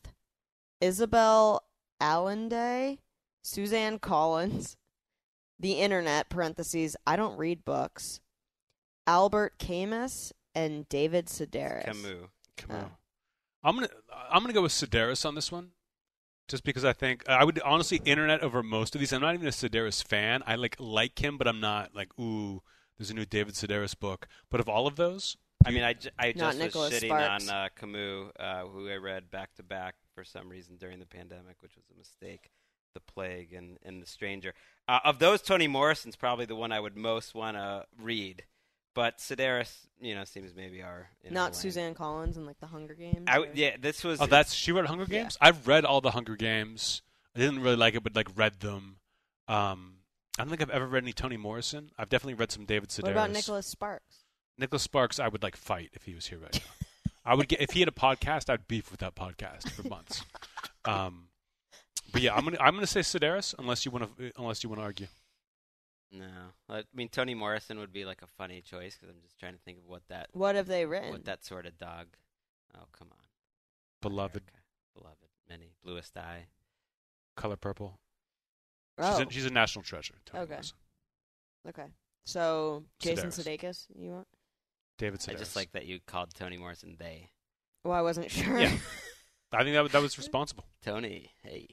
Isabel Allende, Suzanne Collins, the Internet (parentheses I don't read books), Albert Camus, and David Sedaris. Camus. Come Oh. on. I'm gonna I'm gonna go with Sedaris on this one, just because I think I would honestly internet over most of these. I'm not even a Sedaris fan. I like like him, but I'm not like ooh. There's a new David Sedaris book. But of all of those, I mean, I, j- I Not just Nicholas was shitting Sparks. on uh, Camus, uh, who I read back to back for some reason during the pandemic, which was a mistake. The Plague and, and The Stranger. Uh, of those, Toni Morrison's probably the one I would most want to read. But Sedaris, you know, seems maybe our in our Not lane. Suzanne Collins in like the Hunger Games. I or- w- yeah, this was. oh, that's she read Hunger Yeah. Games. I've read all the Hunger Games. I didn't really like it, but like read them. Um, I don't think I've ever read any Toni Morrison. I've definitely read some David Sedaris. What about Nicholas Sparks? Nicholas Sparks, I would like fight if he was here right now. I would get if he had a podcast. I'd beef with that podcast for months. Um, but yeah, I'm gonna I'm gonna say Sedaris unless you want to unless you want to argue. No, I mean Toni Morrison would be like a funny choice because I'm just trying to think of what that What have they written? what that sort of dog. Oh come on, Beloved, America. Beloved, many bluest eye. Color Purple. oh, She's, a, she's a national treasure. Toni Okay. Morrison. okay. So Jason Sedaris. Sudeikis, you want? David Sedaris. I just like that you called Toni Morrison they. Well, I wasn't sure. Yeah. I think that that was responsible. Tony, hey.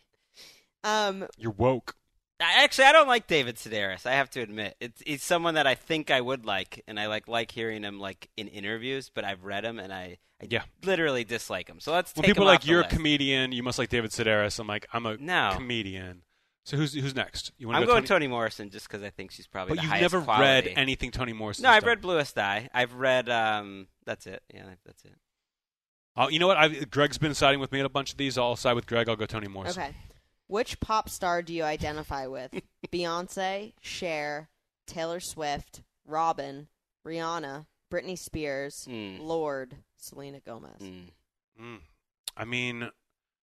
um, You're woke. I- Actually, I don't like David Sedaris. I have to admit, it's he's someone that I think I would like, and I like like hearing him like in interviews. But I've read him, and I, I Yeah. literally dislike him. So let's When take people him are off like the you're a list. comedian, you must like David Sedaris. I'm like I'm a No. comedian. So who's who's next? You want I'm to go going Toni? Toni Morrison just because I think she's probably But the you've highest never quality. read anything Toni Morrison. No, I've read Bluest Eye. I've read. Um, that's it. Yeah, that's it. Uh, you know what? I've, Greg's been siding with me on a bunch of these. I'll side with Greg. I'll go Toni Morrison. okay. Which pop star do you identify with? Beyonce, Cher, Taylor Swift, Robin, Rihanna, Britney Spears, Mm. Lorde, Selena Gomez. Mm. Mm. I mean,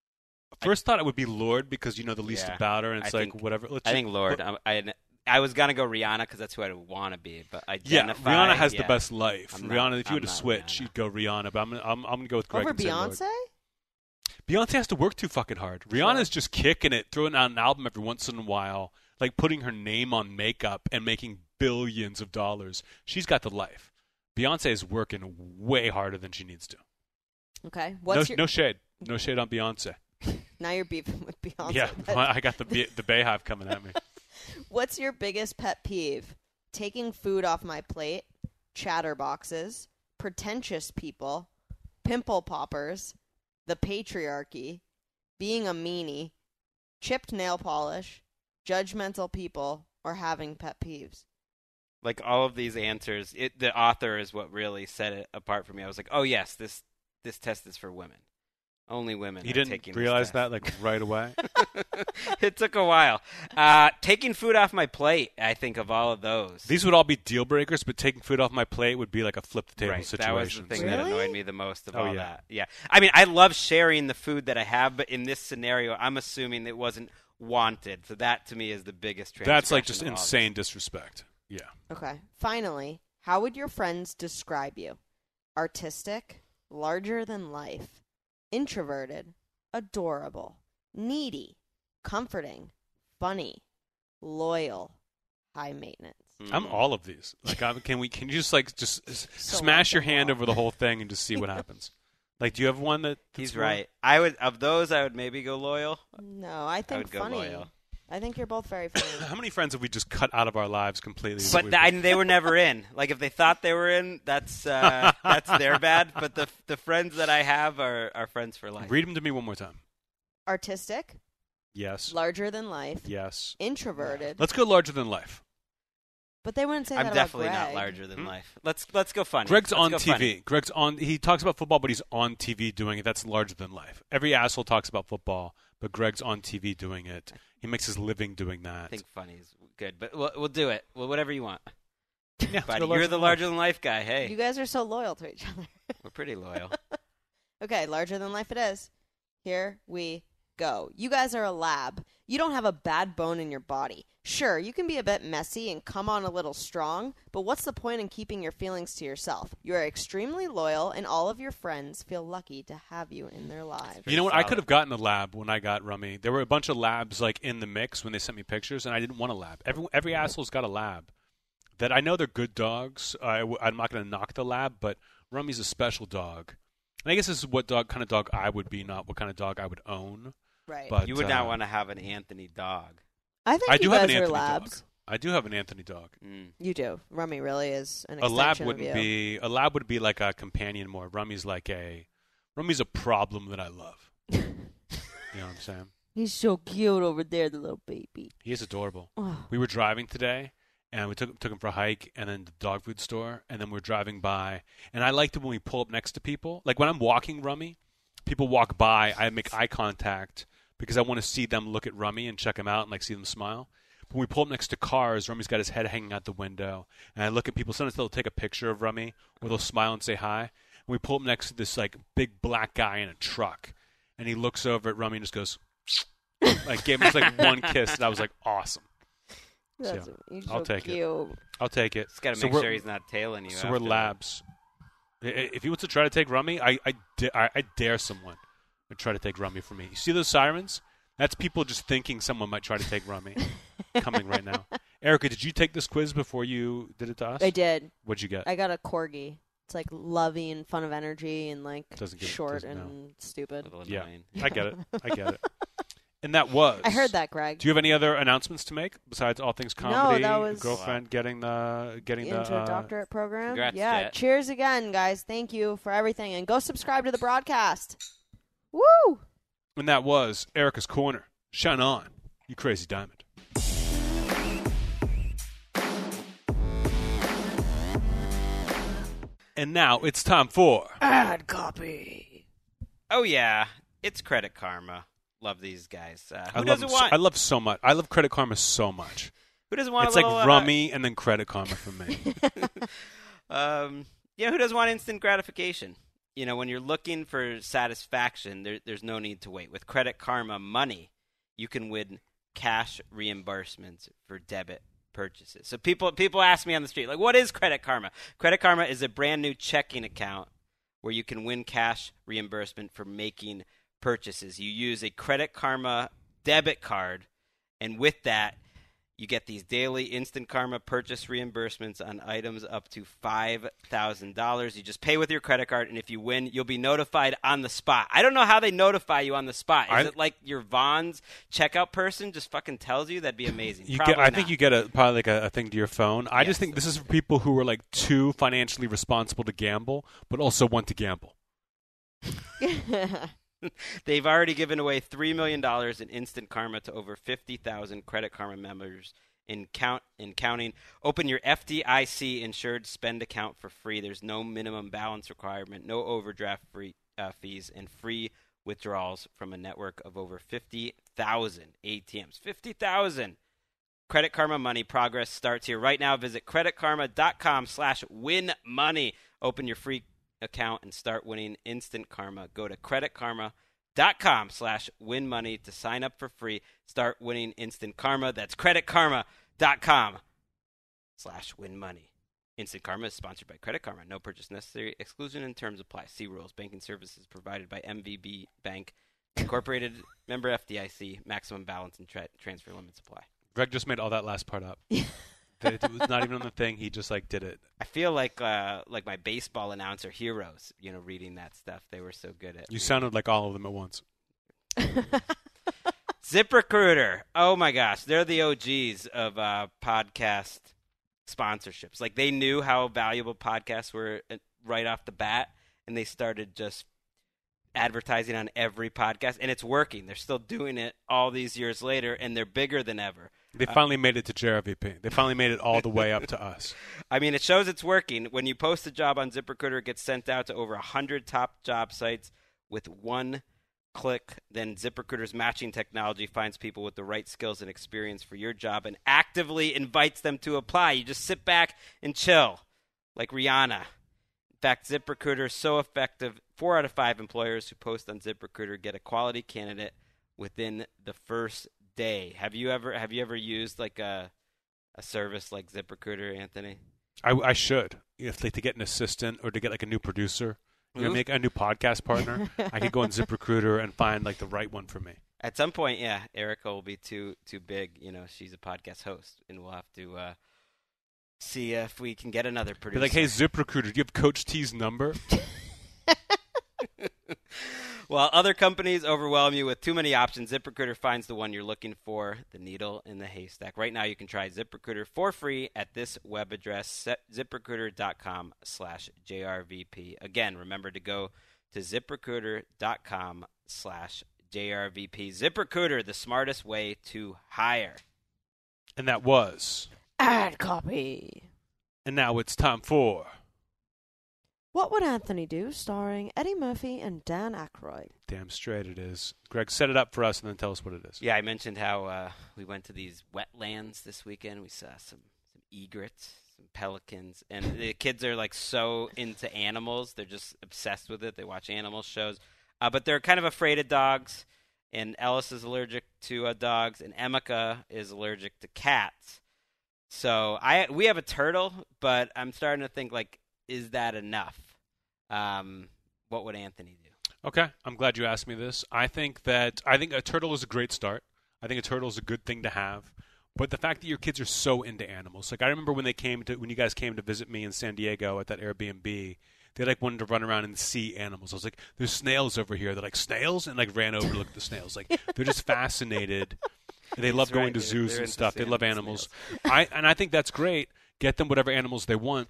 first thought it would be Lorde because you know the least Yeah. about her, and it's I like think- whatever. Let's I ju- think Lord. but- I, I I was gonna go Rihanna because that's who I want to be, but yeah, identify. Rihanna has yeah. the best life. I'm Rihanna, not- if you I'm had to not switch, Rihanna. you'd go Rihanna. But I'm gonna, I'm, I'm gonna go with Greg Over and say Lorde. Beyonce? Beyonce has to work too fucking hard. Rihanna's just kicking it, throwing out an album every once in a while, like putting her name on makeup and making billions of dollars. She's got the life. Beyonce is working way harder than she needs to. Okay. No, What's your no shade. No shade on Beyonce. now you're beefing with Beyonce. yeah, but I got the Be- the Bayhive coming at me. What's your biggest pet peeve? Taking food off my plate, chatterboxes, pretentious people, pimple poppers, the patriarchy, being a meanie, chipped nail polish, judgmental people, or having pet peeves. Like all of these answers, it, the author is what really set it apart for me. I was like, oh yes, this this test is for women. Only women. You are didn't taking realize this that like right away. test. It took a while. Uh, taking food off my plate. I think of all of those. These would all be deal breakers, but taking food off my plate would be like a flip the table right. situation. That was the thing So- that Really? annoyed me the most of Oh, all yeah. that. Yeah. I mean, I love sharing the food that I have, but in this scenario, I'm assuming it wasn't wanted. So that to me is the biggest transgression. That's like just of all of insane disrespect. Yeah. Okay. Finally, how would your friends describe you? Artistic, larger than life, introverted, adorable, needy, comforting, funny, loyal, high maintenance. this. I'm Mm. all of these. Like, I'm, can we? Can you just like just s- So smash your like them hand all. over the whole thing and just see what happens? Like, do you have one that? that's He's more- right. I would of those. I would maybe go loyal. No, I think would go funny. loyal. I think you're both very funny. How many friends have we just cut out of our lives completely? that But we've- th- and they were never in. Like if they thought they were in, that's uh, that's their bad. But the the friends that I have are, are friends for life. read them to me one more time. Artistic, Yes. larger than life, Yes. introverted, Let's go larger than life. But they wouldn't say I'm that definitely about not Greg. larger than life. Let's let's go funny. Greg's Let's on go T V. funny. Greg's on. He talks about football, but he's on T V doing it. That's larger than life. Every asshole talks about football, but Greg's on T V doing it. He makes his living doing that. I think funny is good, but we'll, we'll do it. Well, whatever you want. Yeah, Buddy, you're the larger than life guy. Hey, You guys are so loyal to each other. we're pretty loyal. Okay, larger than life it is. Here we go. You guys are a lab. You don't have a bad bone in your body. Sure, you can be a bit messy and come on a little strong, but what's the point in keeping your feelings to yourself? You are extremely loyal, and all of your friends feel lucky to have you in their lives. You know what? I solid. could have gotten a lab when I got Rummy. There were a bunch of labs like in the mix when they sent me pictures, and I didn't want a lab. Every every asshole's got a lab. That I know they're good dogs. I, I'm not going to knock the lab, but Rummy's a special dog. And I guess this is what dog kind of dog I would be, not what kind of dog I would own. Right. But You would uh, not want to have an Anthony dog. I think I you do guys have an are Anthony labs. dog. I do have an Anthony dog. Mm. You do. Rummy really is an A extension lab of wouldn't you. be a lab would be like a companion more. Rummy's like a Rummy's a problem that I love. You know what I'm saying? He's so cute over there, the little baby. He is adorable. Oh. We were driving today, and we took took him for a hike, and then the dog food store, and then we're driving by. And I liked it when we pull up next to people. Like when I'm walking Rummy, people walk by, I make eye contact because I want to see them look at Rummy and check him out and like see them smile. But when we pull up next to cars, Rummy's got his head hanging out the window, and I look at people. Sometimes they'll take a picture of Rummy, or they'll smile and say hi. And we pull up next to this like big black guy in a truck, and he looks over at Rummy and just goes, like gave him just like one kiss, and I was like, awesome. That's, So, he's I'll so take it. cute. I'll take it. Just got to So make we're- sure he's not tailing you. So we're after that. labs. I- I- If he wants to try to take Rummy, I I, da- I I dare someone to try to take Rummy from me. You see those sirens? That's people just thinking someone might try to take Rummy. Coming right now. Erica, did you take this quiz before you did it to us? I did. What'd you get? I got a corgi. It's like lovey and fun of energy and like Doesn't give- short doesn't and A stupid. little Yeah. annoying. I get it. I get it. And that was. I heard that, Greg. Do you have any other announcements to make besides all things comedy? that was- girlfriend getting the getting the Into a uh, doctorate program. Congrats, yeah. Jet. Cheers again, guys. Thank you for everything. And go subscribe to the broadcast. Woo! And that was Erica's Corner. Shine on, you crazy diamond. And now it's time for Ad copy. Oh yeah, it's Credit Karma. Love these guys. Uh, I who love doesn't them so- want? I love so much. I love Credit Karma so much. who doesn't want It's a like little, uh, Rummy and then Credit Karma for me. um, yeah, who doesn't want instant gratification? You know, when you're looking for satisfaction, there, there's no need to wait. With Credit Karma Money, you can win cash reimbursements for debit purchases. So people people ask me on the street, like, what is Credit Karma? Credit Karma is a brand new checking account where you can win cash reimbursement for making purchases. You use a Credit Karma debit card, and with that, you get these daily Instant Karma purchase reimbursements on items up to five thousand dollars. You just pay with your credit card, and if you win, you'll be notified on the spot. I don't know how they notify you on the spot. Is I- it like your Vons checkout person just fucking tells you? That'd be amazing. You Probably get, I think not. you get a probably like a, a thing to your phone. I Yes. just think this is for people who are like too financially responsible to gamble, but also want to gamble. They've already given away three million dollars in Instant Karma to over fifty thousand Credit Karma members in count in counting. Open your F D I C insured spend account for free. There's no minimum balance requirement, no overdraft free uh, fees, and free withdrawals from a network of over fifty thousand A T Ms. fifty thousand. Credit Karma Money progress starts here right now. Visit creditkarma.com slash win money. Open your free account and start winning instant karma. Go to creditkarma.com slash win money to sign up for free. Start winning instant karma. That's creditkarma.com slash win money. Instant Karma is sponsored by Credit Karma. No purchase necessary. Exclusion and terms apply. See rules. Banking services provided by M V B Bank. Incorporated. Member F D I C. Maximum balance and tra- transfer limits apply. Greg just made all that last part up. It was not even on the thing. He just like did it. I feel like uh, like my baseball announcer heroes, you know, reading that stuff. They were so good at You reading. sounded like all of them at once. ZipRecruiter. Oh my gosh, they're the O Gs of uh, podcast sponsorships. Like they knew how valuable podcasts were right off the bat, and they started just advertising on every podcast, and it's working. They're still doing it all these years later, and they're bigger than ever. They finally uh, made it to J R V P. They finally made it all the way up to us. I mean, it shows it's working. When you post a job on ZipRecruiter, it gets sent out to over one hundred top job sites with one click. Then ZipRecruiter's matching technology finds people with the right skills and experience for your job and actively invites them to apply. You just sit back and chill, like Rihanna. In fact, ZipRecruiter is so effective, four out of five employers who post on ZipRecruiter get a quality candidate within the first day. Have you ever have you ever used like a a service like ZipRecruiter, Anthony? I, I should. If like to get an assistant or to get like a new producer, you know, make a new podcast partner, I could go on ZipRecruiter and find like the right one for me. At some point, yeah, Erica will be too too big. You know, she's a podcast host, and we'll have to uh, see if we can get another producer. Be like, hey, ZipRecruiter, do you have Coach T's number? While other companies overwhelm you with too many options, ZipRecruiter finds the one you're looking for, the needle in the haystack. Right now, you can try ZipRecruiter for free at this web address, ZipRecruiter.com slash JRVP. Again, remember to go to ZipRecruiter.com slash JRVP. ZipRecruiter, the smartest way to hire. And that was... Ad copy. And now it's time for... What Would Anthony Do? Starring Eddie Murphy and Dan Aykroyd. Damn straight it is. Greg, set it up for us and then tell us what it is. Yeah, I mentioned how uh, we went to these wetlands this weekend. We saw some, some egrets, some pelicans, and the kids are like so into animals. They're just obsessed with it. They watch animal shows. Uh, but they're kind of afraid of dogs, and Ellis is allergic to uh, dogs, and Emeka is allergic to cats. So I we have a turtle, but I'm starting to think, like, is that enough? Um, what would Anthony do? Okay, I'm glad you asked me this. I think that I think a turtle is a great start. I think a turtle is a good thing to have. But the fact that your kids are so into animals, like I remember when they came to when you guys came to visit me in San Diego at that Airbnb, they like wanted to run around and see animals. I was like, "There's snails over here." They're like, "Snails?" and like ran over to look at the snails. Like they're just fascinated. They love going right. to zoos they're and stuff. They love animals. Snails. I and I think that's great. Get them whatever animals they want.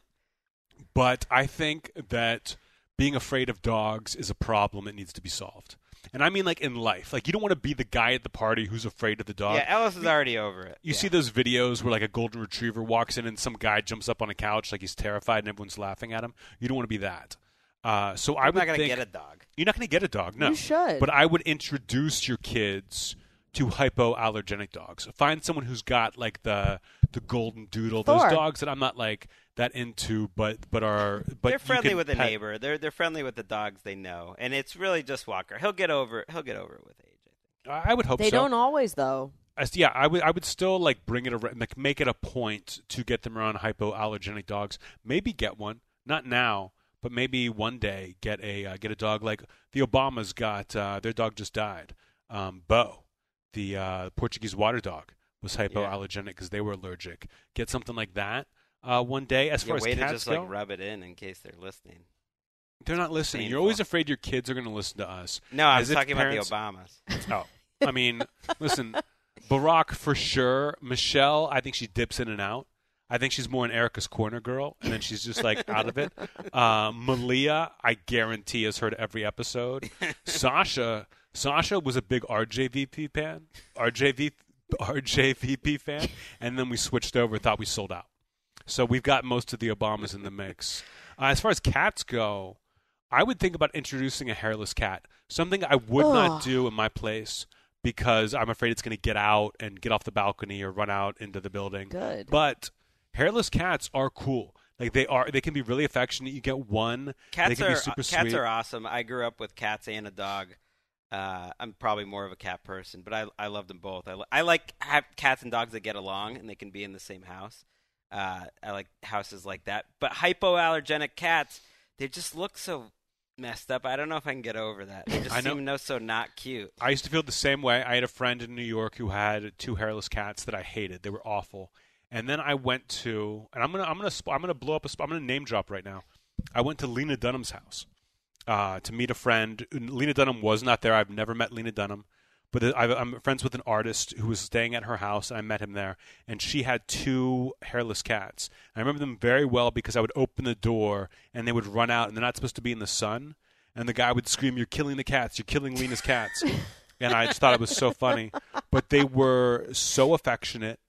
But I think that being afraid of dogs is a problem that needs to be solved. And I mean like in life. Like you don't want to be the guy at the party who's afraid of the dog. Yeah, Ellis is already over it. You yeah. see those videos where like a golden retriever walks in and some guy jumps up on a couch like he's terrified and everyone's laughing at him. You don't want to be that. Uh, so You're I would not gonna think get a dog. You're not going to get a dog, no. You should. But I would introduce your kids to hypoallergenic dogs. Find someone who's got like the the golden doodle. Thor. Those dogs that I'm not like that into, but but are but they're friendly with a pet. neighbor. They're they're friendly with the dogs they know, and it's really just Walker. He'll get over he'll get over it with age. I think. I would hope They so. don't always, though. As, yeah, I would I would still like bring it around, like make it a point to get them around hypoallergenic dogs. Maybe get one, not now, but maybe one day get a uh, get a dog like the Obamas got. Uh, their dog just died. Um, Bo, the uh, Portuguese water dog, was hypoallergenic because they were allergic. Get something like that. Uh, one day, as Yeah, far as way cats to just go, like rub it in in case they're listening. they're not listening. Painful. You're always afraid your kids are going to listen to us. No, I As was if talking parents- about the Obamas. Oh, I mean, listen, Barack for sure. Michelle, I think she dips in and out. I think she's more an Erica's Corner girl, and then she's just like out of it. Uh, Malia, I guarantee, has heard every episode. Sasha, Sasha was a big R J V P fan, R J V, R J V P fan, and then we switched over. Thought we sold out. So we've got most of the Obamas in the mix. Uh, as far as cats go, I would think about introducing a hairless cat. Something I would Ugh. not do in my place because I'm afraid it's going to get out and get off the balcony or run out into the building. Good. But hairless cats are cool. Like they are, they can be really affectionate. You get one. Cats they can are be super cats sweet. are awesome. I grew up with cats and a dog. Uh, I'm probably more of a cat person, but I I love them both. I, li- I like have cats and dogs that get along and they can be in the same house. Uh, I like houses like that. But hypoallergenic cats, they just look so messed up. I don't know if I can get over that. They just I know. seem no so not cute. I used to feel the same way. I had a friend in New York who had two hairless cats that I hated. They were awful. And then I went to, and I'm gonna, I'm gonna, sp- I'm gonna blow up a, sp- I'm gonna name drop right now. I went to Lena Dunham's house uh, to meet a friend. Lena Dunham was not there. I've never met Lena Dunham, but I, I'm friends with an artist who was staying at her house, and I met him there. And she had two hairless cats. I remember them very well because I would open the door, and they would run out, and they're not supposed to be in the sun. And the guy would scream, "You're killing the cats! You're killing Lena's cats!" And I just thought it was so funny. But they were so affectionate.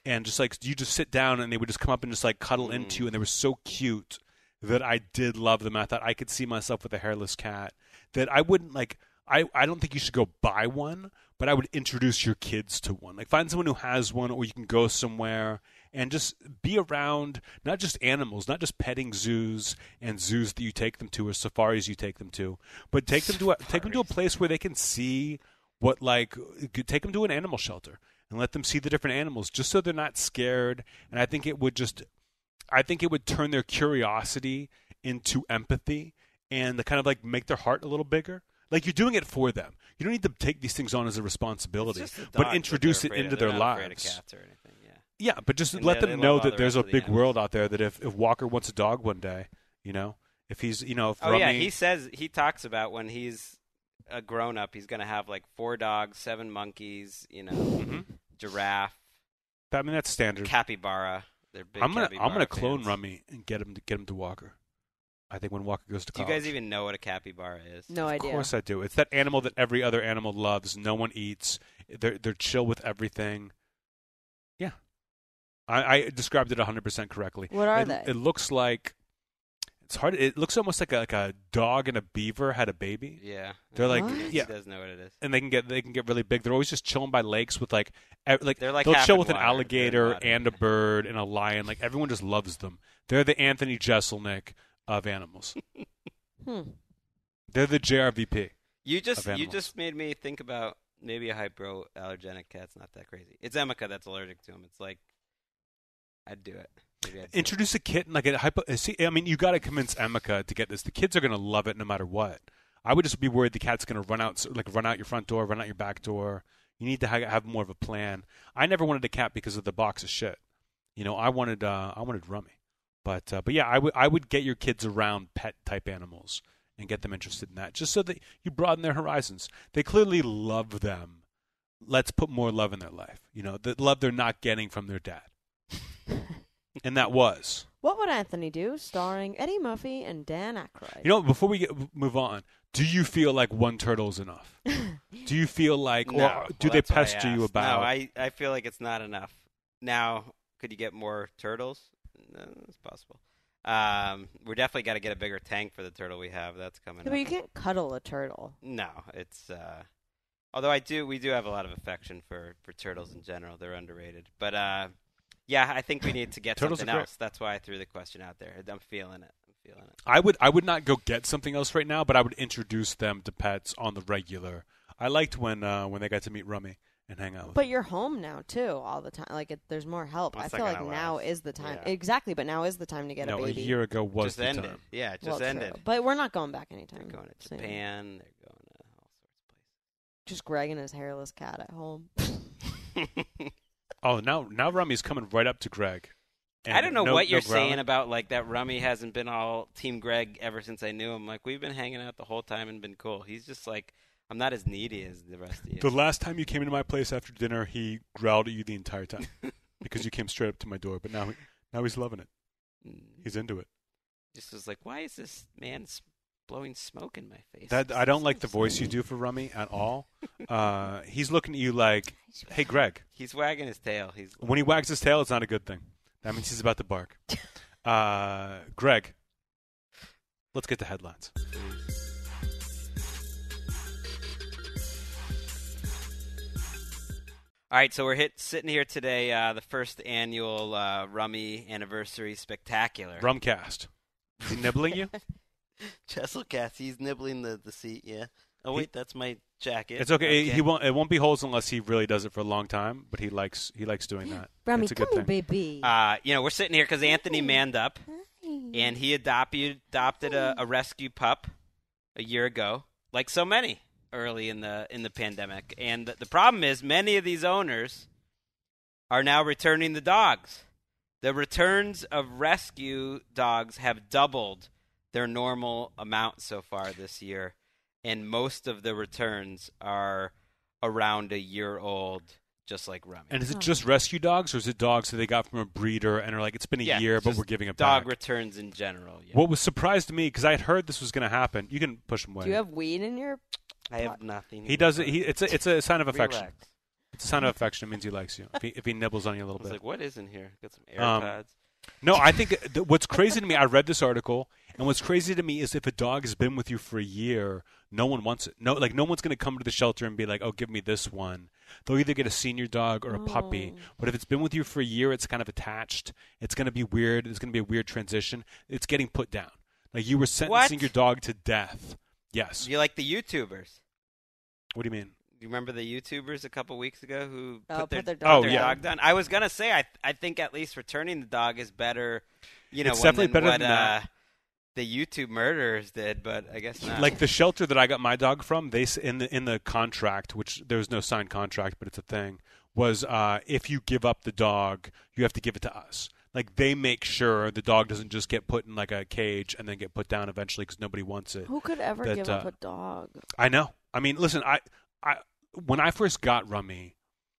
and just like you just sit down and they would just come up and just like cuddle Mm. into you, and they were so cute that I did love them. I thought I could see myself with a hairless cat. That I wouldn't like. I, I don't think you should go buy one, but I would introduce your kids to one. Like find someone who has one, or you can go somewhere and just be around not just animals, not just petting zoos and zoos that you take them to or safaris you take them to, but take them to a, take them to a place where they can see what like take them to an animal shelter and let them see the different animals, just so they're not scared. And I think it would just, I think it would turn their curiosity into empathy and to kind of like make their heart a little bigger. Like you're doing it for them. You don't need to take these things on as a responsibility, It's just a dog but that introduce they're it afraid into of. their They're not afraid of lives. cats or anything. Yeah. Yeah, but just And let they- them they know love all that the there's rest a of the big animals. world out there. That if, if Walker wants a dog one day, you know, if he's you know, if Oh yeah, Rummy- he says he talks about when he's a grown up, he's gonna have like four dogs, seven monkeys, you know, Mhm. giraffe, I mean that's standard. capybara. They're big. I'm gonna capybara I'm gonna clone fans. Rummy and get him to get him to Walker. I think when Walker goes to Do you college. guys even know what a capybara is? No Of idea. course I do. It's that animal that every other animal loves. No one eats. They're they're chill with everything. Yeah, I, I described it one hundred percent correctly. What are it, they? It looks like it's hard. It looks almost like a, like a dog and a beaver had a baby. Yeah. They're like What? He yeah, does know what it is. and they can get they can get really big. They're always just chilling by lakes with like ev- like They're like they'll half chill in with an water. They're in alligator water. and a bird and a lion. Like everyone just loves them. They're the Anthony Jeselnik of animals. Hmm. They're the J R V P. You just Of you animals. just made me think about maybe a hypoallergenic cat's not that crazy. It's Emeka that's allergic to him. It's like I'd do it. Maybe I'd do it. Introduce a kitten like a hypo. See, I mean, you got to convince Emeka to get this. The kids are going to love it no matter what. I would just be worried the cat's going to run out, like run out your front door, run out your back door. You need to ha- have more of a plan. I never wanted a cat because of the box of shit. You know, I wanted uh, I wanted Rummy, but uh, but yeah, I would I would get your kids around pet type animals and get them interested in that, just so that you broaden their horizons. They clearly love them. Let's put more love in their life. You know, the love they're not getting from their dad. And that was. What Would Anthony Do? Starring Eddie Murphy and Dan Aykroyd. You know, before we get, move on, do you feel like one turtle is enough? Do you feel like, No. or do Well, they that's why I pester you asked. about? No, I, I feel like it's not enough. Now, could you get more turtles? No, it's possible. Um, we're definitely got to get a bigger tank for the turtle we have. That's coming Yeah, up. but you can't cuddle a turtle. No, it's. Uh, although I do, we do have a lot of affection for, for turtles in general. They're underrated. But uh, yeah, I think we need to get Turtles something are great. else. That's why I threw the question out there. I'm feeling it. I'm feeling it. I would, I would not go get something else right now, but I would introduce them to pets on the regular. I liked when uh, when they got to meet Rummy and hang out with But him. you're home now too, all the time. Like it, there's more help. That's I not feel like gonna now last. is the time. Yeah. Exactly, but now is the time to get no, a baby. year ago was just the ended. time. Yeah, it just Well, true. ended. But we're not going back anytime. They're going to soon. Japan. They're going to all Just Greg and his hairless cat at home. sorts of places. Oh, now now Rummy's coming right up to Greg. And I don't know no- what you're no growling. saying about like that Rummy hasn't been all Team Greg ever since I knew him. Like we've been hanging out the whole time and been cool. He's just like I'm not as needy as the rest of you. The last time you came into my place after dinner, he growled at you the entire time because you came straight up to my door. But now, he, now he's loving it. Mm. He's into it. Just was like, why is this man s- blowing smoke in my face? That This I is don't so like the voice silly. you do for Rummy at all. Uh, he's looking at you like, "Hey, Greg." He's wagging his tail. He's When he wags his tail, it's not a good thing. That means he's about to bark. Uh, Greg, let's get to headlines. All right, so we're hit sitting here today, uh, the first annual uh, Rummy Anniversary Spectacular. Rumcast. Is he nibbling you? Jesselcast, he's nibbling the, the seat, yeah. Oh, He- wait, that's my jacket. It's okay. He won't. It won't be holes unless he really does it for a long time. But he likes. He likes doing that. Rummy, It's a come good here, thing. baby. Uh, you know, we're sitting here because Anthony manned up, and he adopted adopted a, a rescue pup a year ago, like so many early in the in the pandemic. And the, the problem is, many of these owners are now returning the dogs. The returns of rescue dogs have doubled their normal amount so far this year, and most of the returns are around a year old, just like Rummy. And is it just rescue dogs, or is it dogs that they got from a breeder and are like, it's been a Yeah, year, but just we're giving it dog back? returns in general. Yeah. What was surprised to me, because I had heard this was going to happen. You can push him away. Do you have weed in your? I have nothing. he does it. He, it's a it's a sign of affection. Relax. It's a sign of affection. It means he likes you. If he, if he nibbles on you a little I was bit. like, what is in here? Got some Um, AirPods. No, I think th- what's crazy to me, I read this article, and what's crazy to me is if a dog has been with you for a year, no one wants it. No, like no one's going to come to the shelter and be like, "Oh, give me this one." They'll either get a senior dog or a puppy. Oh. But if it's been with you for a year, it's kind of attached. It's going to be weird. It's going to be a weird transition. It's getting put down. Like you were sentencing What? your dog to death. Yes. You like the YouTubers? What do you mean? You remember the YouTubers a couple weeks ago who Oh, put their, put their put dog their down. dog down? I was gonna say I I think at least returning the dog is better. You know, It's when- definitely than better what than that. uh, the YouTube murderers did, but I guess not. Like the shelter that I got my dog from, they s- in the in the contract, which there's no signed contract, but it's a thing, was uh, if you give up the dog, you have to give it to us. Like they make sure the dog doesn't just get put in like a cage and then get put down eventually because nobody wants it. Who could ever That, give up uh, a dog? I know. I mean, listen, I, I when I first got Rummy,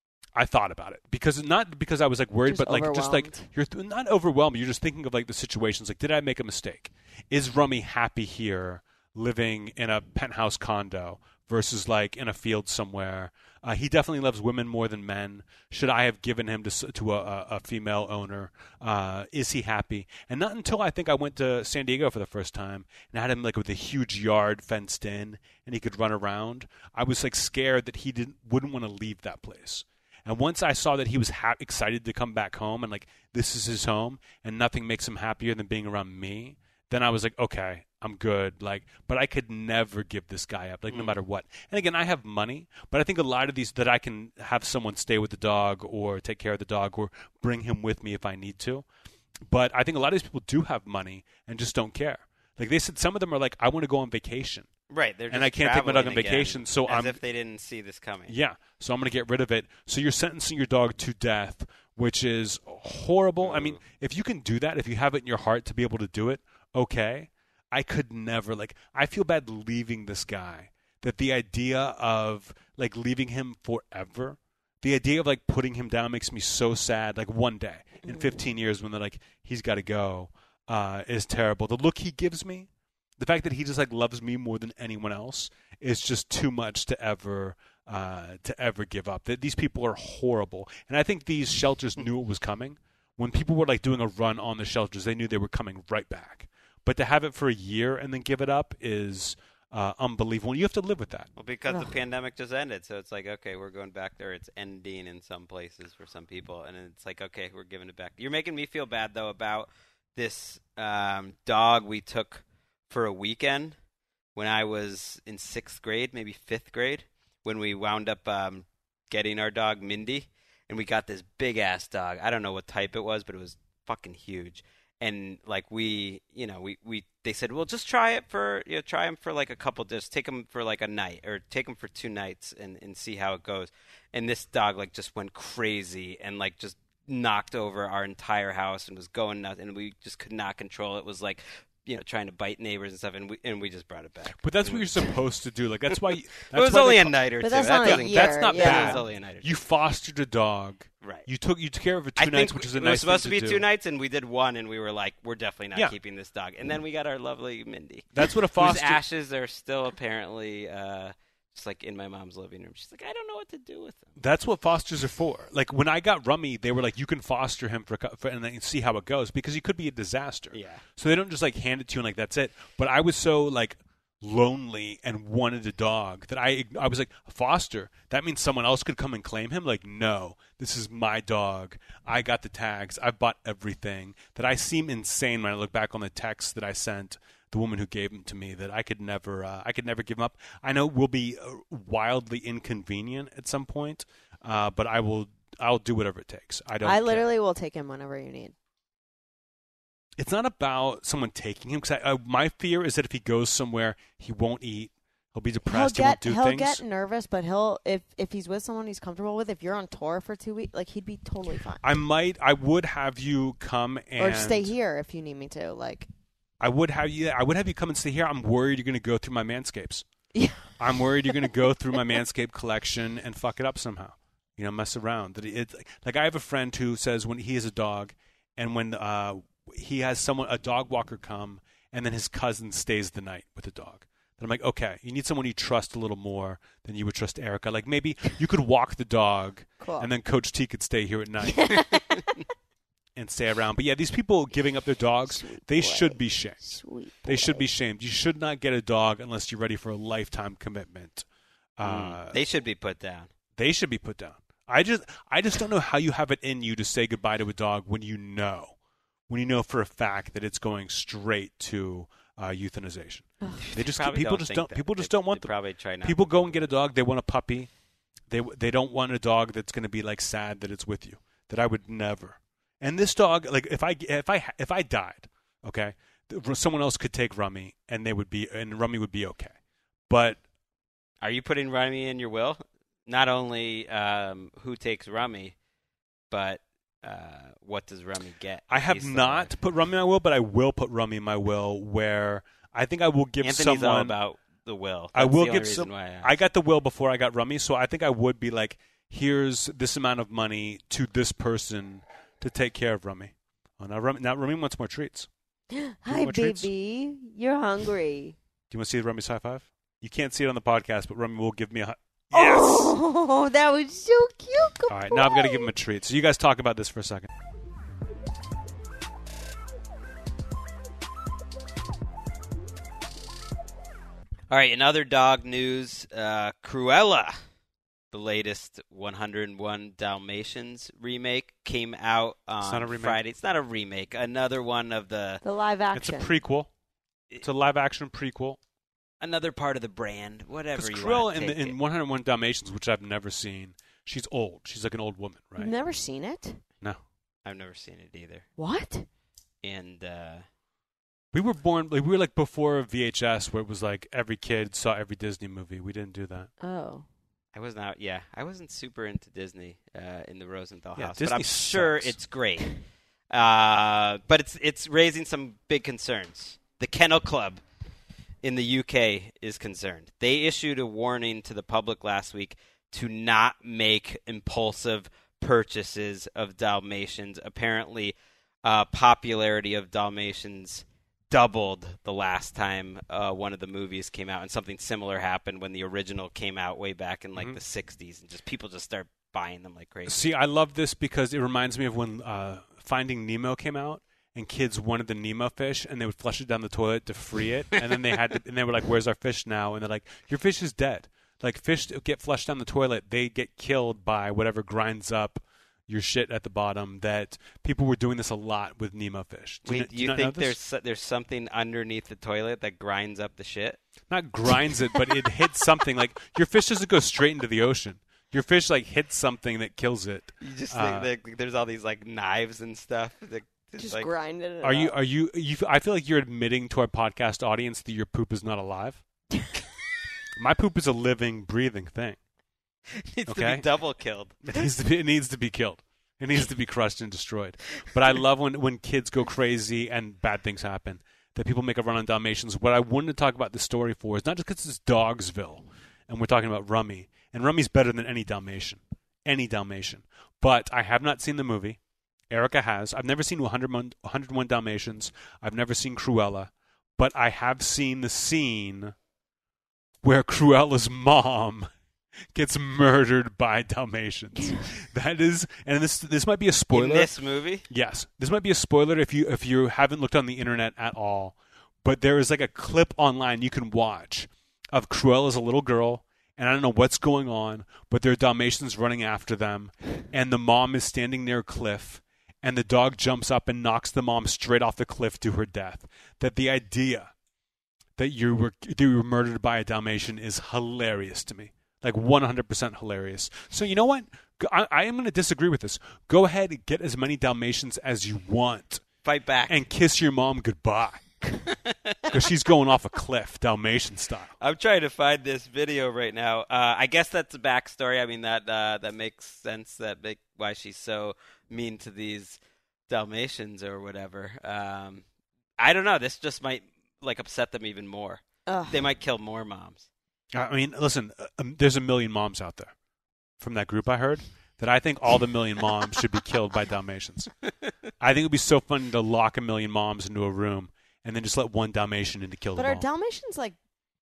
I thought about it because not because I was like worried, Just but like just like overwhelmed. you're th- not overwhelmed. You're just thinking of like the situations. Like, did I make a mistake? Is Rummy happy here, living in a penthouse condo versus like in a field somewhere? Uh, he definitely loves women more than men. Should I have given him to s- to a, a, a female owner? Uh, is he happy? And not until I think I went to San Diego for the first time and I had him like with a huge yard fenced in and he could run around. I was like scared that he didn't wouldn't want to leave that place. And once I saw that he was ha- excited to come back home and like this is his home and nothing makes him happier than being around me, then I was like, okay, I'm good. Like, but I could never give this guy up, like no matter what. And again, I have money, but I think a lot of these that I can have someone stay with the dog or take care of the dog or bring him with me if I need to. But I think a lot of these people do have money and just don't care. Like they said, some of them are like, I want to go on vacation. right, they're and just I can't take my dog on traveling again, vacation, so as I'm- if they didn't see this coming. Yeah, so I'm going to get rid of it. So you're sentencing your dog to death, which is horrible. I mean, if you can do that, if you have it in your heart to be able to do it, okay. I could never, like, I feel bad leaving this guy. That the idea of, like, leaving him forever, the idea of, like, putting him down makes me so sad. Like, one day in fifteen years when they're like, he's got to go, uh, is terrible. The look he gives me, the fact that he just, like, loves me more than anyone else is just too much to ever uh, to ever give up. That these people are horrible. And I think these shelters knew it was coming. When people were, like, doing a run on the shelters, they knew they were coming right back. But to have it for a year and then give it up is uh, unbelievable. You have to live with that. Well, because the Ugh. pandemic just ended, so it's like, okay, we're going back there. It's ending in some places for some people, and it's like, okay, we're giving it back. You're making me feel bad, though, about this um, dog we took for a weekend when I was in sixth grade, maybe fifth grade, when we wound up um, getting our dog, Mindy, and we got this big-ass dog. I don't know what type it was, but it was fucking huge. And like we, you know, we, we they said, well, just try it for, you know, try him for like a couple, just take him for like a night or take him for two nights and, and see how it goes. And this dog like just went crazy and like just knocked over our entire house and was going nuts and we just could not control it. It was like, you know, trying to bite neighbors and stuff, and we and we just brought it back. But that's what you're supposed to do. Like that's why. You, that's It was why only they a ca- night or But two. that's That not a doesn't- year. That's not yeah. It bad. was only a night or two. You fostered a dog. Right. You took you took care of it two I nights, think which is a it nice was supposed thing to be do. two nights, and we did one, and we were like, we're definitely not Yeah. keeping this dog. And then we got our lovely Mindy. That's what a Whose foster. ashes are still apparently uh, just like in my mom's living room. She's like, I don't know what to do with them. That's what fosters are for. Like when I got Rummy, they were like, you can foster him for, a cou- for and then see how it goes because he could be a disaster. Yeah. So they don't just like hand it to you and like that's it. But I was so like lonely and wanted a dog that I I was like, foster. That means someone else could come and claim him. Like no, this is my dog. I got the tags. I bought everything. That I seem insane when I look back on the text that I sent the woman who gave him to me. That I could never uh, I could never give him up. I know will be uh, wildly inconvenient at some point, uh, but I will. I'll do whatever it takes. I don't. I care. literally will take him whenever you need. It's not about someone taking him because uh, my fear is that if he goes somewhere, he won't eat. He'll be He'll depressed. get he he'll won't do things. get nervous, but he'll if if he's with someone he's comfortable with. If you're on tour for two weeks, like he'd be totally fine. I might. I would have you come and Or stay here if you need me to. Like I would have you. I would have you come and stay here. I'm worried you're going to go through my Manscapes. yeah. I'm worried you're going to go through my Manscaped collection and fuck it up somehow. You know, mess around. That it like I have a friend who says when he has a dog, and when uh, he has someone a dog walker come, and then his cousin stays the night with the dog. That I'm like, okay, you need someone you trust a little more than you would trust Erica. Like maybe you could walk the dog, Cool. and then Coach T could stay here at night and stay around. But yeah, these people giving up their dogs, Sweet they boy. should be shamed. Sweet They should boy. be shamed. You should not get a dog unless you're ready for a lifetime commitment. Uh, Mm. They should be put down. they should be put down. I just, I just don't know how you have it in you to say goodbye to a dog when you know, when you know for a fact that it's going straight to uh, euthanization. They just Probably people don't just think don't that. people They- just don't want they them. Probably try not. People go and get a dog. They want a puppy. They they don't want a dog that's going to be like sad that it's with you. That I would never. And this dog, like if I if I if I died, okay, someone else could take Rummy and they would be and Rummy would be okay. But Are you putting Rummy in your will? Not only um, who takes Rummy, but uh, what does Rummy get? I if have he's still not alive? put Rummy in my will, but I will put Rummy in my will where I think I will give Anthony's someone. all about the will. I That's will the only give reason some. why I, asked. I got the will before I got Rummy, so I think I would be like, here's this amount of money to this person to take care of Rummy. Oh, now Rummy, now Rummy wants more treats. Hi, more treats? baby. You're hungry. Do you want to see Rummy's high five? You can't see it on the podcast, but Rummy will give me a. Hi- yes. Oh, that was so cute. Good All right, now I've got to boy. give him a treat. So you guys talk about this for a second. All right, in other dog news, uh, Cruella, the latest one oh one Dalmatians remake, came out on It's not a remake. Friday. It's not a remake. Another one of the The live It's action. a prequel. It's a live action prequel. another part of the brand. Whatever Because you Cruella want to in, take the, in it. one oh one Dalmatians, which I've never seen, she's old. She's like an old woman, right? You've never seen it? No. I've never seen it either. What? And uh, We were born, like, we were like before V H S, where it was like every kid saw every Disney movie. We didn't do that. Oh. I was not. Yeah, I wasn't super into Disney uh, in the Rosenthal Yeah, house, Disney but I'm sure sucks. it's great. Uh, but it's it's raising some big concerns. The Kennel Club in the U K is concerned. They issued a warning to the public last week to not make impulsive purchases of Dalmatians. Apparently, uh, popularity of Dalmatians doubled the last time uh, one of the movies came out, and something similar happened when the original came out way back in like Mhm. the sixties, and just people just start buying them like crazy. See, I love this because it reminds me of when uh, Finding Nemo came out, and kids wanted the Nemo fish, and they would flush it down the toilet to free it, and then they had to, and they were like, "Where's our fish now?" And they're like, "Your fish is dead." Like fish get flushed down the toilet, they get killed by whatever grinds up your shit at the bottom. That people were doing this a lot with Nemo fish. Do Wait, you, do do you not know think this? there's so- there's something underneath the toilet that grinds up the shit? Not grinds it, but it hits something. Like your fish doesn't go straight into the ocean. Your fish like hits something that kills it. You just Uh, think that there's all these like knives and stuff. That just, Just like, grinding it Are you? up. Are you? You? I feel like you're admitting to our podcast audience that your poop is not alive. My poop is a living, breathing thing. needs to okay. be double killed. It needs to be. It needs to be killed. It needs to be crushed and destroyed. But I love when when kids go crazy and bad things happen. That people make a run on Dalmatians. What I wanted to talk about this story for is not just because it's Dogsville, and we're talking about Rummy. And Rummy's better than any Dalmatian, any Dalmatian. But I have not seen the movie. Erica has. I've never seen one oh one Dalmatians. I've never seen Cruella. But I have seen the scene where Cruella's mom gets murdered by Dalmatians. That is, and this this might be a spoiler. In this movie, Yes, this might be a spoiler if you if you haven't looked on the internet at all. But there is like a clip online you can watch of Cruella as a little girl, and I don't know what's going on, but there are Dalmatians running after them, and the mom is standing near a cliff, and the dog jumps up and knocks the mom straight off the cliff to her death. That the idea that you were that you were murdered by a Dalmatian is hilarious to me. Like one hundred percent hilarious. So you know what? I, I am going to disagree with this. Go ahead and get as many Dalmatians as you want fight back. and kiss your mom goodbye. Because she's going off a cliff, Dalmatian style. I'm trying to find this video right now. Uh, I guess that's a backstory. I mean, that uh, that makes sense. That make why she's so mean to these Dalmatians or whatever. Um, I don't know. This just might like upset them even more. Ugh. They might kill more moms. I mean, listen, uh, um, there's a million moms out there from that group I heard that I think all the million moms should be killed by Dalmatians. I think it would be so funny to lock a million moms into a room and then just let one Dalmatian in to kill But them are all. Dalmatians like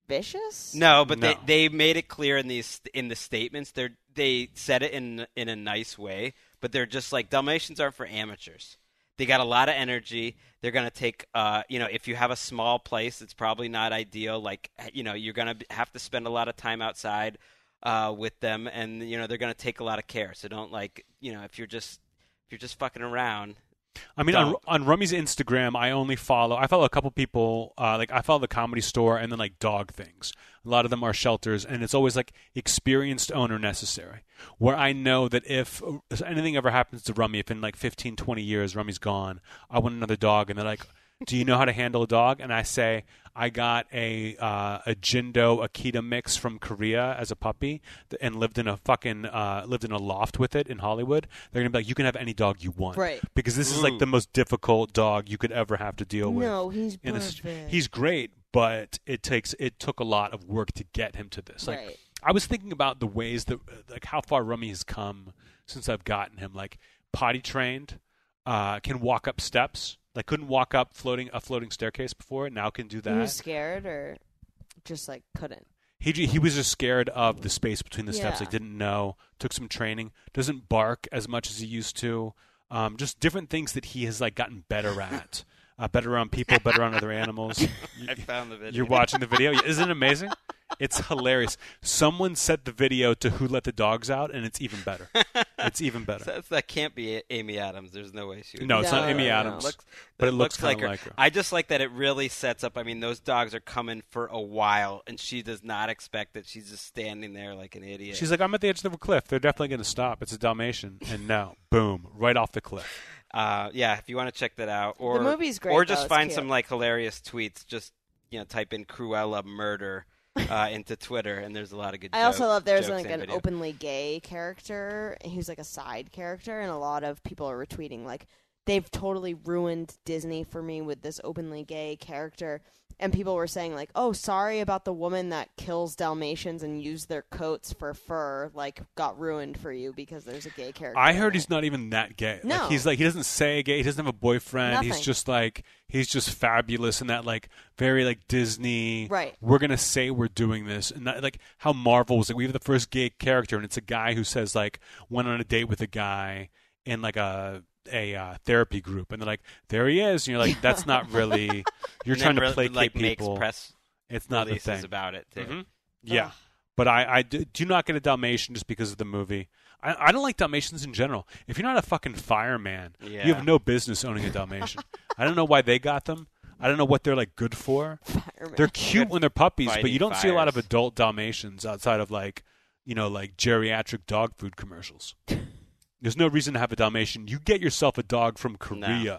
vicious? No, but No. they they made it clear in these in the statements. They they said it in in a nice way, but they're just like Dalmatians aren't for amateurs. They got a lot of energy. They're gonna take, uh, you know, if you have a small place, it's probably not ideal. Like, you know, you're gonna have to spend a lot of time outside uh, with them, and you know they're gonna take a lot of care. So don't like, you know, if you're just if you're just fucking around. I mean, on, Don't. on Rummy's Instagram, I only follow. I follow a couple people. Uh, like I follow the Comedy Store and then like dog things. A lot of them are shelters, and it's always like experienced owner necessary. Where I know that if anything ever happens to Rummy, if in like fifteen, twenty years Rummy's gone, I want another dog, and they're like, "Do you know how to handle a dog?" And I say, "I got a uh, a Jindo Akita mix from Korea as a puppy, and lived in a fucking uh, lived in a loft with it in Hollywood." They're gonna be like, "You can have any dog you want." Right. Because this is like the most difficult dog you could ever have to deal with. No, he's in a perfect. situ- he's great, but it takes it took a lot of work to get him to this. Like Right. I was thinking about the ways that like how far Rummy has come since I've gotten him. Like potty trained, uh, can walk up steps. Like couldn't walk up floating a floating staircase before. Now can do He that. was scared or just like couldn't. He j- he was just scared of the space between the steps. Yeah. Like didn't know. Took some training. Doesn't bark as much as he used to. Um, just different things that he has like gotten better at. Uh, better around people, better around other animals. I found the video. You're watching the video. Isn't it amazing? It's hilarious. Someone set the video to Who Let the Dogs Out, and it's even better. It's even better. That's, that can't be Amy Adams. There's no way she would. No, it's No, not Amy no, no. Adams, Looks, but it that looks, like kind of her. like her. I just like that it really sets up. I mean, those dogs are coming for a while, and she does not expect that. She's just standing there like an idiot. She's like, I'm at the edge of the cliff. They're definitely going to stop. It's a Dalmatian. And no, boom, right off the cliff. uh, yeah, if you want to check that out, or The movie's great, or though. just It's find cute. some like hilarious tweets. Just you know, type in Cruella murder uh, into Twitter, and there's a lot of good. I also jokes- love there's jokes like in an video. openly gay character who's like a side character, and a lot of people are retweeting like they've totally ruined Disney for me with this openly gay character. And people were saying like, "Oh, sorry about the woman that kills Dalmatians and used their coats for fur. Like, got ruined for you because there's a gay character." I in heard it." he's not even that gay. No. Like, he's like, he doesn't say gay. He doesn't have a boyfriend. He's Nothing. just like, he's just fabulous in that like very like Disney. Right. We're going to say we're doing this. And that, like how Marvel was like, we have the first gay character, and it's a guy who says like, went on a date with a guy in like a, a uh, therapy group, and they're like, there he is, and you're like, that's not really. You're And trying then to re- placate like people. makes press It's not the releases thing. about it too. Mhm. Yeah, Ugh. but I, I do, do not get a Dalmatian just because of the movie. I, I don't like Dalmatians in general. If you're not a fucking fireman, Yeah. you have no business owning a Dalmatian. I don't know why they got them. I don't know what they're like good for. Fireman. They're cute when they're puppies, but Fighting you don't see a lot of fires. adult Dalmatians outside of like, you know, like geriatric dog food commercials. There's no reason to have a Dalmatian. You get yourself a dog from Korea.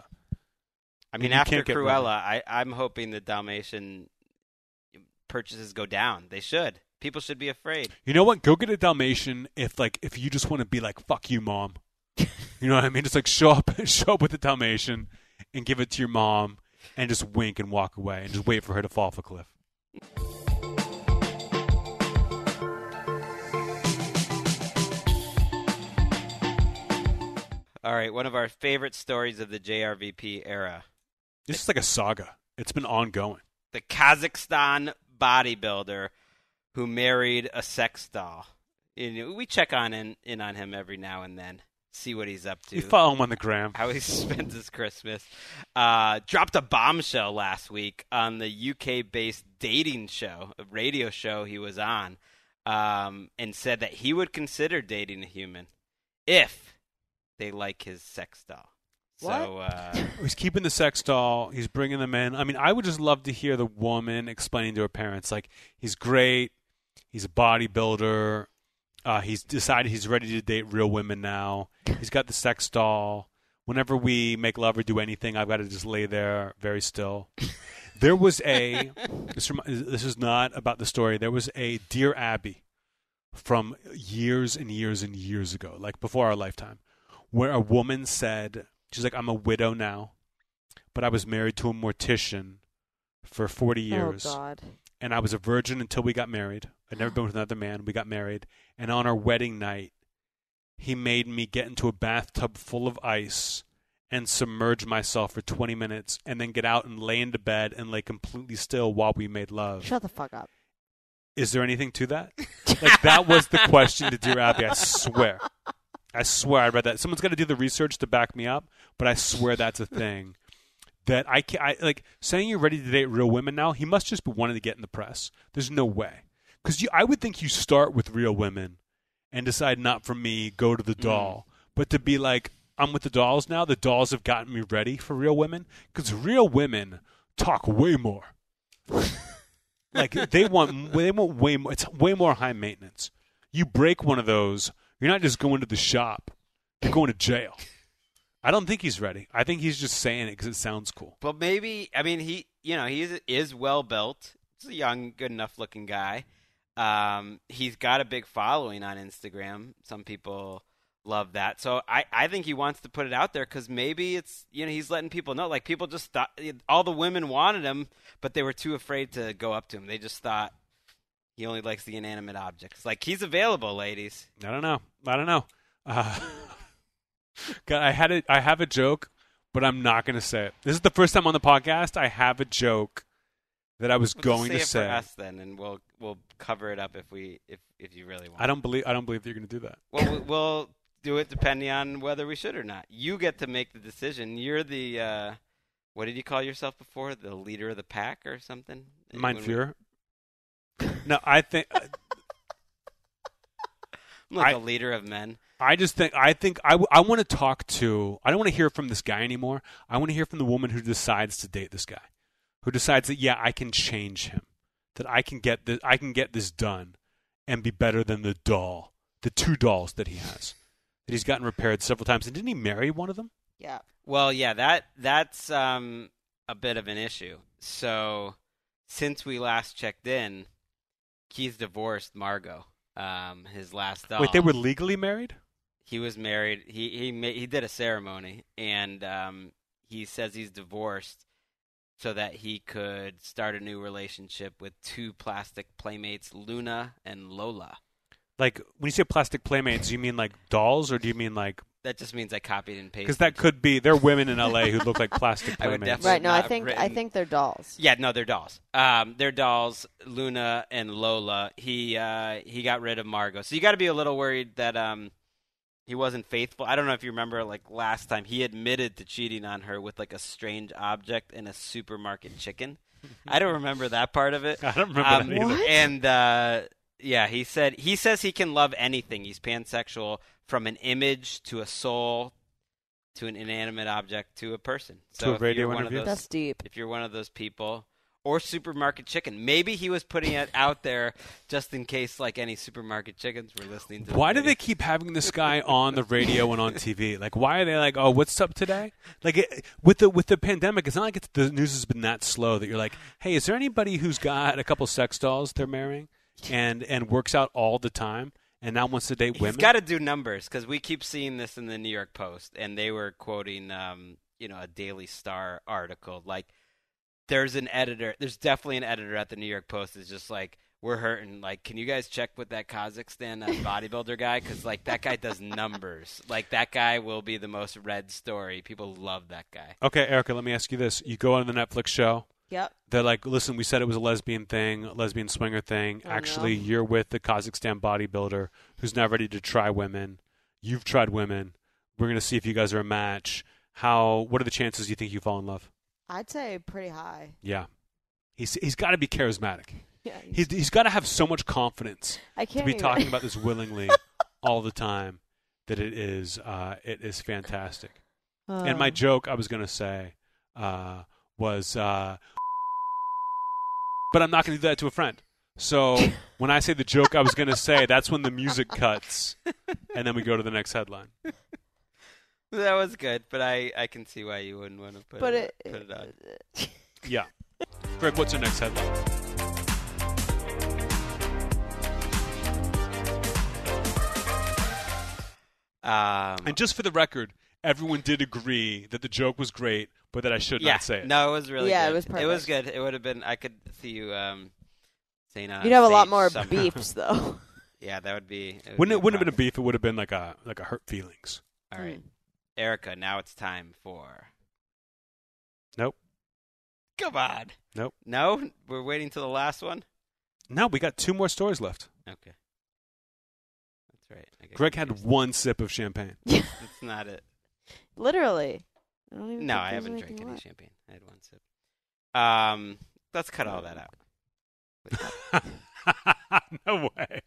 I mean, You after can't get Cruella, Robin. I, I'm hoping the Dalmatian purchases go down. They should. People should be afraid. You know what? Go get a Dalmatian if like if you just want to be like, fuck you, mom. You know what I mean? Just like show up show up with a Dalmatian and give it to your mom and just wink and walk away and just wait for her to fall off a cliff. All right, one of our favorite stories of the J R V P era. This is like a saga. It's been ongoing. The Kazakhstan bodybuilder who married a sex doll. You know, we check on in, in on him every now and then, see what he's up to. You follow him on the gram. How he spent his Christmas. Uh, dropped a bombshell last week on the U K-based dating show, a radio show he was on, um, and said that he would consider dating a human if they like his sex doll. So, uh, He's keeping the sex doll. He's bringing them in. I mean, I would just love to hear the woman explaining to her parents, like, he's great. He's a bodybuilder. Uh, he's decided he's ready to date real women now. He's got the sex doll. Whenever we make love or do anything, I've got to just lay there very still. There was a this, remi- this is not about the story. There was a Dear Abby from years and years and years ago, like before our lifetime, where a woman said, she's like, I'm a widow now, but I was married to a mortician for forty years. Oh God. And I was a virgin until we got married. I'd never been with another man. We got married. And on our wedding night, he made me get into a bathtub full of ice and submerge myself for twenty minutes and then get out and lay into bed and lay completely still while we made love. Shut the fuck up. Is there anything to that? Like, that was the question to Dear Abby. I swear. I swear I read that. Someone's got to do the research to back me up, but I swear that's a thing. That I can't, I, like, saying you're ready to date real women now, he must just be wanting to get in the press. There's no way. Because I would think you start with real women and decide, not for me, go to the doll. Mm. But to be like, I'm with the dolls now, the dolls have gotten me ready for real women. Because real women talk way more. Like, they want, they want way more. It's way more high maintenance. You break one of those, you're not just going to the shop. You're going to jail. I don't think he's ready. I think he's just saying it because it sounds cool. But maybe, I mean, he, you know, he is, is well built. He's a young, good enough looking guy. Um, he's got a big following on Instagram. Some people love that. So I, I think he wants to put it out there because maybe it's, you know, he's letting people know. Like, people just thought, all the women wanted him, but they were too afraid to go up to him. They just thought he only likes the inanimate objects. Like, he's available, ladies. I don't know. I don't know. Uh, God, I had a, I have a joke, but I'm not going to say it. This is the first time on the podcast I have a joke that I was we'll going say to it say. For us then, and we'll we'll cover it up if we if, if you really want. I don't believe I don't believe that you're going to do that. Well, we- we'll do it depending on whether we should or not. You get to make the decision. You're the uh, what did you call yourself before? The leader of the pack or something? Mein When Führer. We... No, I think I'm like I... a leader of men. I just think I think I, w- I want to talk to. I don't want to hear from this guy anymore. I want to hear from the woman who decides to date this guy, who decides that yeah, I can change him, that I can get this, I can get this done, and be better than the doll, the two dolls that he has, that he's gotten repaired several times. And didn't he marry one of them? Yeah. Well, yeah, that that's um, a bit of an issue. So since we last checked in, he's divorced Margot, um, his last doll. Wait, they were legally married? He was married. He he ma- he did a ceremony, and um, he says he's divorced so that he could start a new relationship with two plastic playmates, Luna and Lola. Like, when you say plastic playmates, do you mean like dolls, or do you mean like? That just means I copied and pasted. Because that could be. There are women in L A who look like plastic I would playmates. definitely- Right. No, I not think written. I think they're dolls. Yeah, no, they're dolls. Um, they're dolls, Luna and Lola. He uh, he got rid of Margot, so you got to be a little worried that um, he wasn't faithful. I don't know if you remember, like last time, he admitted to cheating on her with like a strange object and a supermarket chicken. I don't remember that part of it. I don't remember Um, that either. What? And uh, yeah, he said he says he can love anything. He's pansexual, from an image to a soul to an inanimate object to a person. So To a if radio you're one of interview? those, That's deep. if you're one of those people, or supermarket chicken. Maybe he was putting it out there just in case, like, any supermarket chickens were listening to. Why the do they keep having this guy on the radio and on T V? Like, why are they like, oh, what's up today? Like, it, with the with the pandemic, it's not like it's, the news has been that slow that you're like, hey, is there anybody who's got a couple sex dolls they're marrying and and works out all the time and now wants to date women? He's got to do numbers, because we keep seeing this in the New York Post, and they were quoting, um, you know, a Daily Star article. Like, there's an editor. There's definitely an editor at the New York Post that's just like, we're hurting. Like, can you guys check with that Kazakhstan uh, bodybuilder guy? Because, like, that guy does numbers. Like, that guy will be the most read story. People love that guy. Okay, Erica, let me ask you this. You go on the Netflix show. Yep. They're like, listen, we said it was a lesbian thing, a lesbian swinger thing. Oh, Actually, no. you're with the Kazakhstan bodybuilder who's now ready to try women. You've tried women. We're going to see if you guys are a match. How? What are the chances you think you fall in love? I'd say pretty high. Yeah. He's he's got to be charismatic. Yeah. He's he's got to have so much confidence I to can't be even- talking about this willingly all the time that it is uh, it is fantastic. And my Oh. joke I was going to say uh, was, uh, but I'm not going to do that to a friend. So when I say the joke I was going to say, that's when the music cuts, and then we go to the next headline. That was good, but I, I can see why you wouldn't want to put But it, it, put it on. Yeah. Greg, what's your next headline? Um, And just for the record, everyone did agree that the joke was great, but that I should yeah, not say it. no, it was really Yeah, good. it was It was perfect. good. It would have been. I could see you um, saying on You'd have a lot stage more somehow. beefs though. Yeah, that would be. It would Wouldn't be it wouldn't have been a problem. beef? It would have been like a like a hurt feelings. All right, Mm. Erica. Now it's time for. Nope. Come on. Nope. No, we're waiting till the last one. No, we got two more stories left. Okay. That's right. I got Greg had confused. one sip of champagne. That's not it. Literally. I don't even No, think I there's haven't drank anything any left. champagne. I had one sip. Um, let's cut all that out. No way.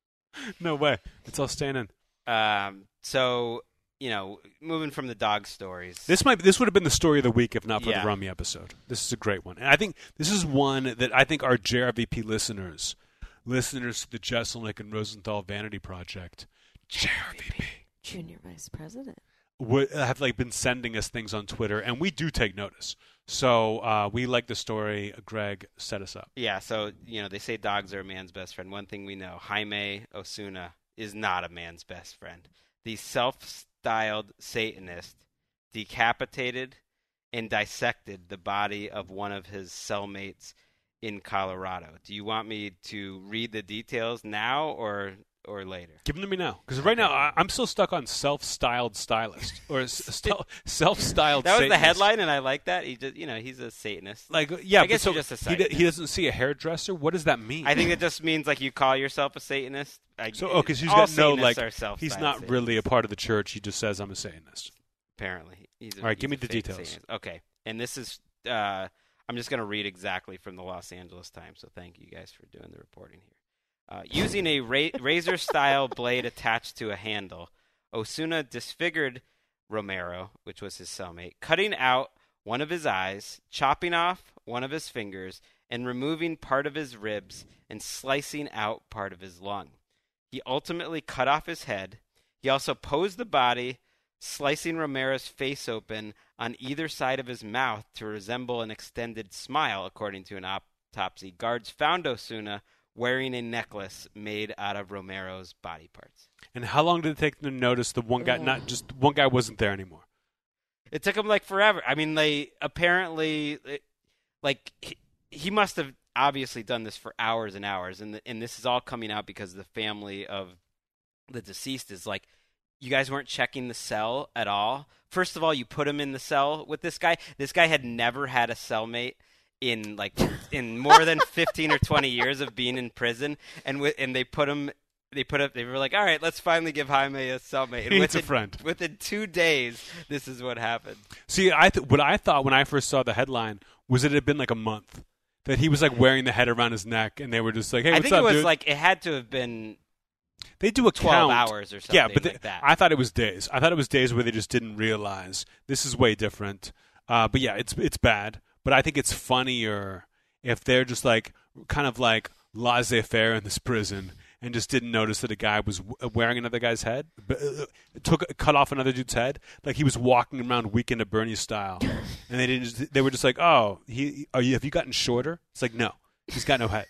No way. It's all staying in. Um, so you know, moving from the dog stories. This might this would have been the story of the week if not for Yeah. the Rummy episode. This is a great one. And I think this is one that I think our J R V P listeners, listeners to the Jesselnick and Rosenthal Vanity Project, J R V P, Junior Vice President. would have like been sending us things on Twitter, and we do take notice. So uh, we like the story. Greg set us up. Yeah, so you know they say dogs are a man's best friend. One thing we know: Jaime Osuna is not a man's best friend. The self-styled Satanist decapitated and dissected the body of one of his cellmates in Colorado. Do you want me to read the details now or or later? Give them to me now, because right now I, I'm still stuck on self-styled stylist or s- st- self-styled. That was Satanist. the headline, and I like that. He just, you know, he's a Satanist. Like, yeah, I guess but so you're just a he, d- Satanist. he doesn't see a hairdresser. What does that mean? I think it just means like you call yourself a Satanist. I, so. Oh, because he's all got no Satanists like. are self-styled He's not Satanists, really a part of the church. He just says I'm a Satanist. apparently. He's a, All right, he's give me a the fake details. Satanist. Okay, and this is uh, I'm just going to read exactly from the Los Angeles Times. So thank you guys for doing the reporting here. Uh, using a ra- razor-style blade attached to a handle, Osuna disfigured Romero, which was his cellmate, cutting out one of his eyes, chopping off one of his fingers, and removing part of his ribs and slicing out part of his lung. He ultimately cut off his head. He also posed the body, slicing Romero's face open on either side of his mouth to resemble an extended smile, according to an autopsy. Guards found Osuna wearing a necklace made out of Romero's body parts. And how long did it take them to notice the one guy? Not just one guy wasn't there anymore. It took him like forever. I mean, they apparently, like, he, he must have obviously done this for hours and hours, and the, and this is all coming out because the family of the deceased is like, you guys weren't checking the cell at all. First of all, you put him in the cell with this guy. This guy had never had a cellmate in like in more than fifteen or twenty years of being in prison, and w- and they put him. They put up. They were like, "All right, let's finally give Jaime a cellmate." And He needs a within, friend. Within two days, this is what happened. See, I th- what I thought when I first saw the headline was that it had been like a month. That he was like wearing the head around his neck, and they were just like, "Hey, I what's think up, it was dude?" like it had to have been They do a twelve count. hours or something Yeah, but they- like that. I thought it was days. I thought it was days where they just didn't realize this is way different. Uh, but yeah, it's it's bad. But I think it's funnier if they're just like kind of like laissez-faire in this prison and just didn't notice that a guy was w- wearing another guy's head, but, uh, took cut off another dude's head, like he was walking around Weekend at Bernie's style, and they didn't. Just, they were just like, "Oh, he are you? Have you gotten shorter?" It's like, no, he's got no head.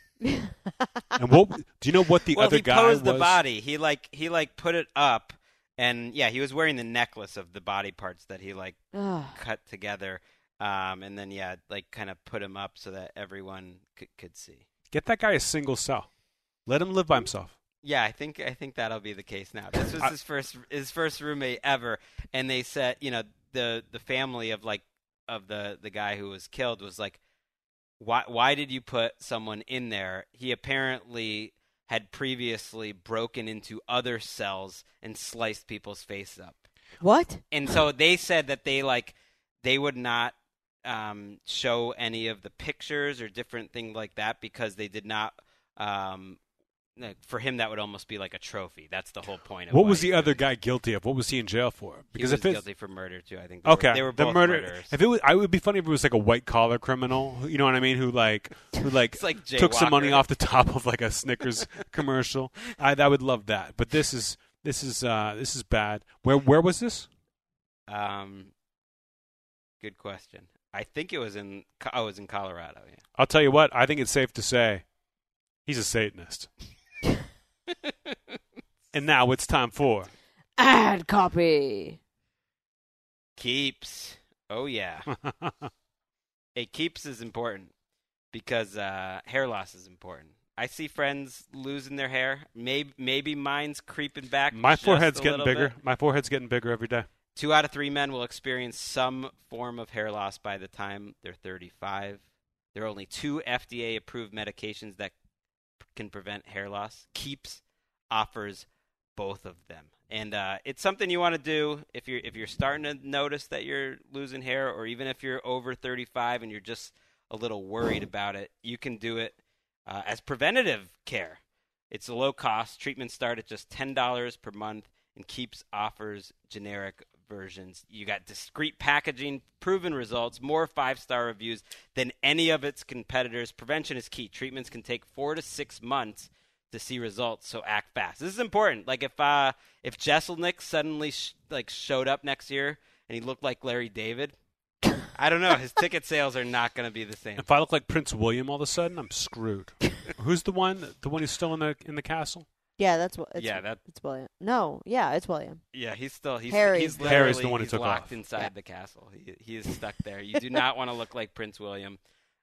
And what do you know? What the well, other he guy posed was? the body. He like he like put it up, and yeah, he was wearing the necklace of the body parts that he like Ugh. cut together, um, and then yeah, like kind of put him up so that everyone could, could see. Get that guy a single cell. Let him live by himself. Yeah, I think I think that'll be the case now. This was I- his first his first roommate ever, and they said, you know, the the family of like of the the guy who was killed was like, why why did you put someone in there? He apparently had previously broken into other cells and sliced people's faces up. What? And so they said that they like they would not um, show any of the pictures or different things like that because they did not. Um, like, for him, that would almost be like a trophy. That's the whole point. Of What why was he the did other it. guy guilty of? What was he in jail for? Because he was if it's guilty for murder too, I think. They okay, were, they were the both murder. murderers. If it was, I would be funny if it was like a white collar criminal. You know what I mean? Who like who like, It's like Jay took some money Walker. off the top of like a Snickers commercial. I, I would love that. But this is this is uh, this is bad. Where where was this? Um, good question. I think it was in. Co- Oh, it was in Colorado. Yeah. I'll tell you what. I think it's safe to say he's a Satanist. And now it's time for Ad copy. Keeps. Oh yeah. Hey, keeps is important because uh, hair loss is important. I see friends losing their hair. Maybe maybe mine's creeping back. my just forehead's a getting little bigger. bit. My forehead's getting bigger every day. Two out of three men will experience some form of hair loss by the time they're thirty-five. There are only two F D A-approved medications that can prevent hair loss. Keeps offers both of them. And uh, it's something you want to do if you're if you're starting to notice that you're losing hair, or even if you're over thirty-five and you're just a little worried about it. You can do it uh, as preventative care. It's a low cost. Treatments start at just ten dollars per month, and Keeps offers generic versions. You got discreet packaging, proven results, more five-star reviews than any of its competitors. Prevention is key. Treatments can take four to six months to see results, so act fast. This is important. Like if uh, if Jesselnick suddenly sh- like showed up next year and he looked like Larry David, I don't know. His ticket sales are not going to be the same. If I look like Prince William all of a sudden, I'm screwed. Who's the one? The one who's still in the in the castle? Yeah, that's what. Yeah, that- it's William. No, yeah, it's William. Yeah, he's still he's Harry. he's Harry's literally the one who he's took locked off. inside Yeah. the castle. He he is stuck there. You do not want to look like Prince William.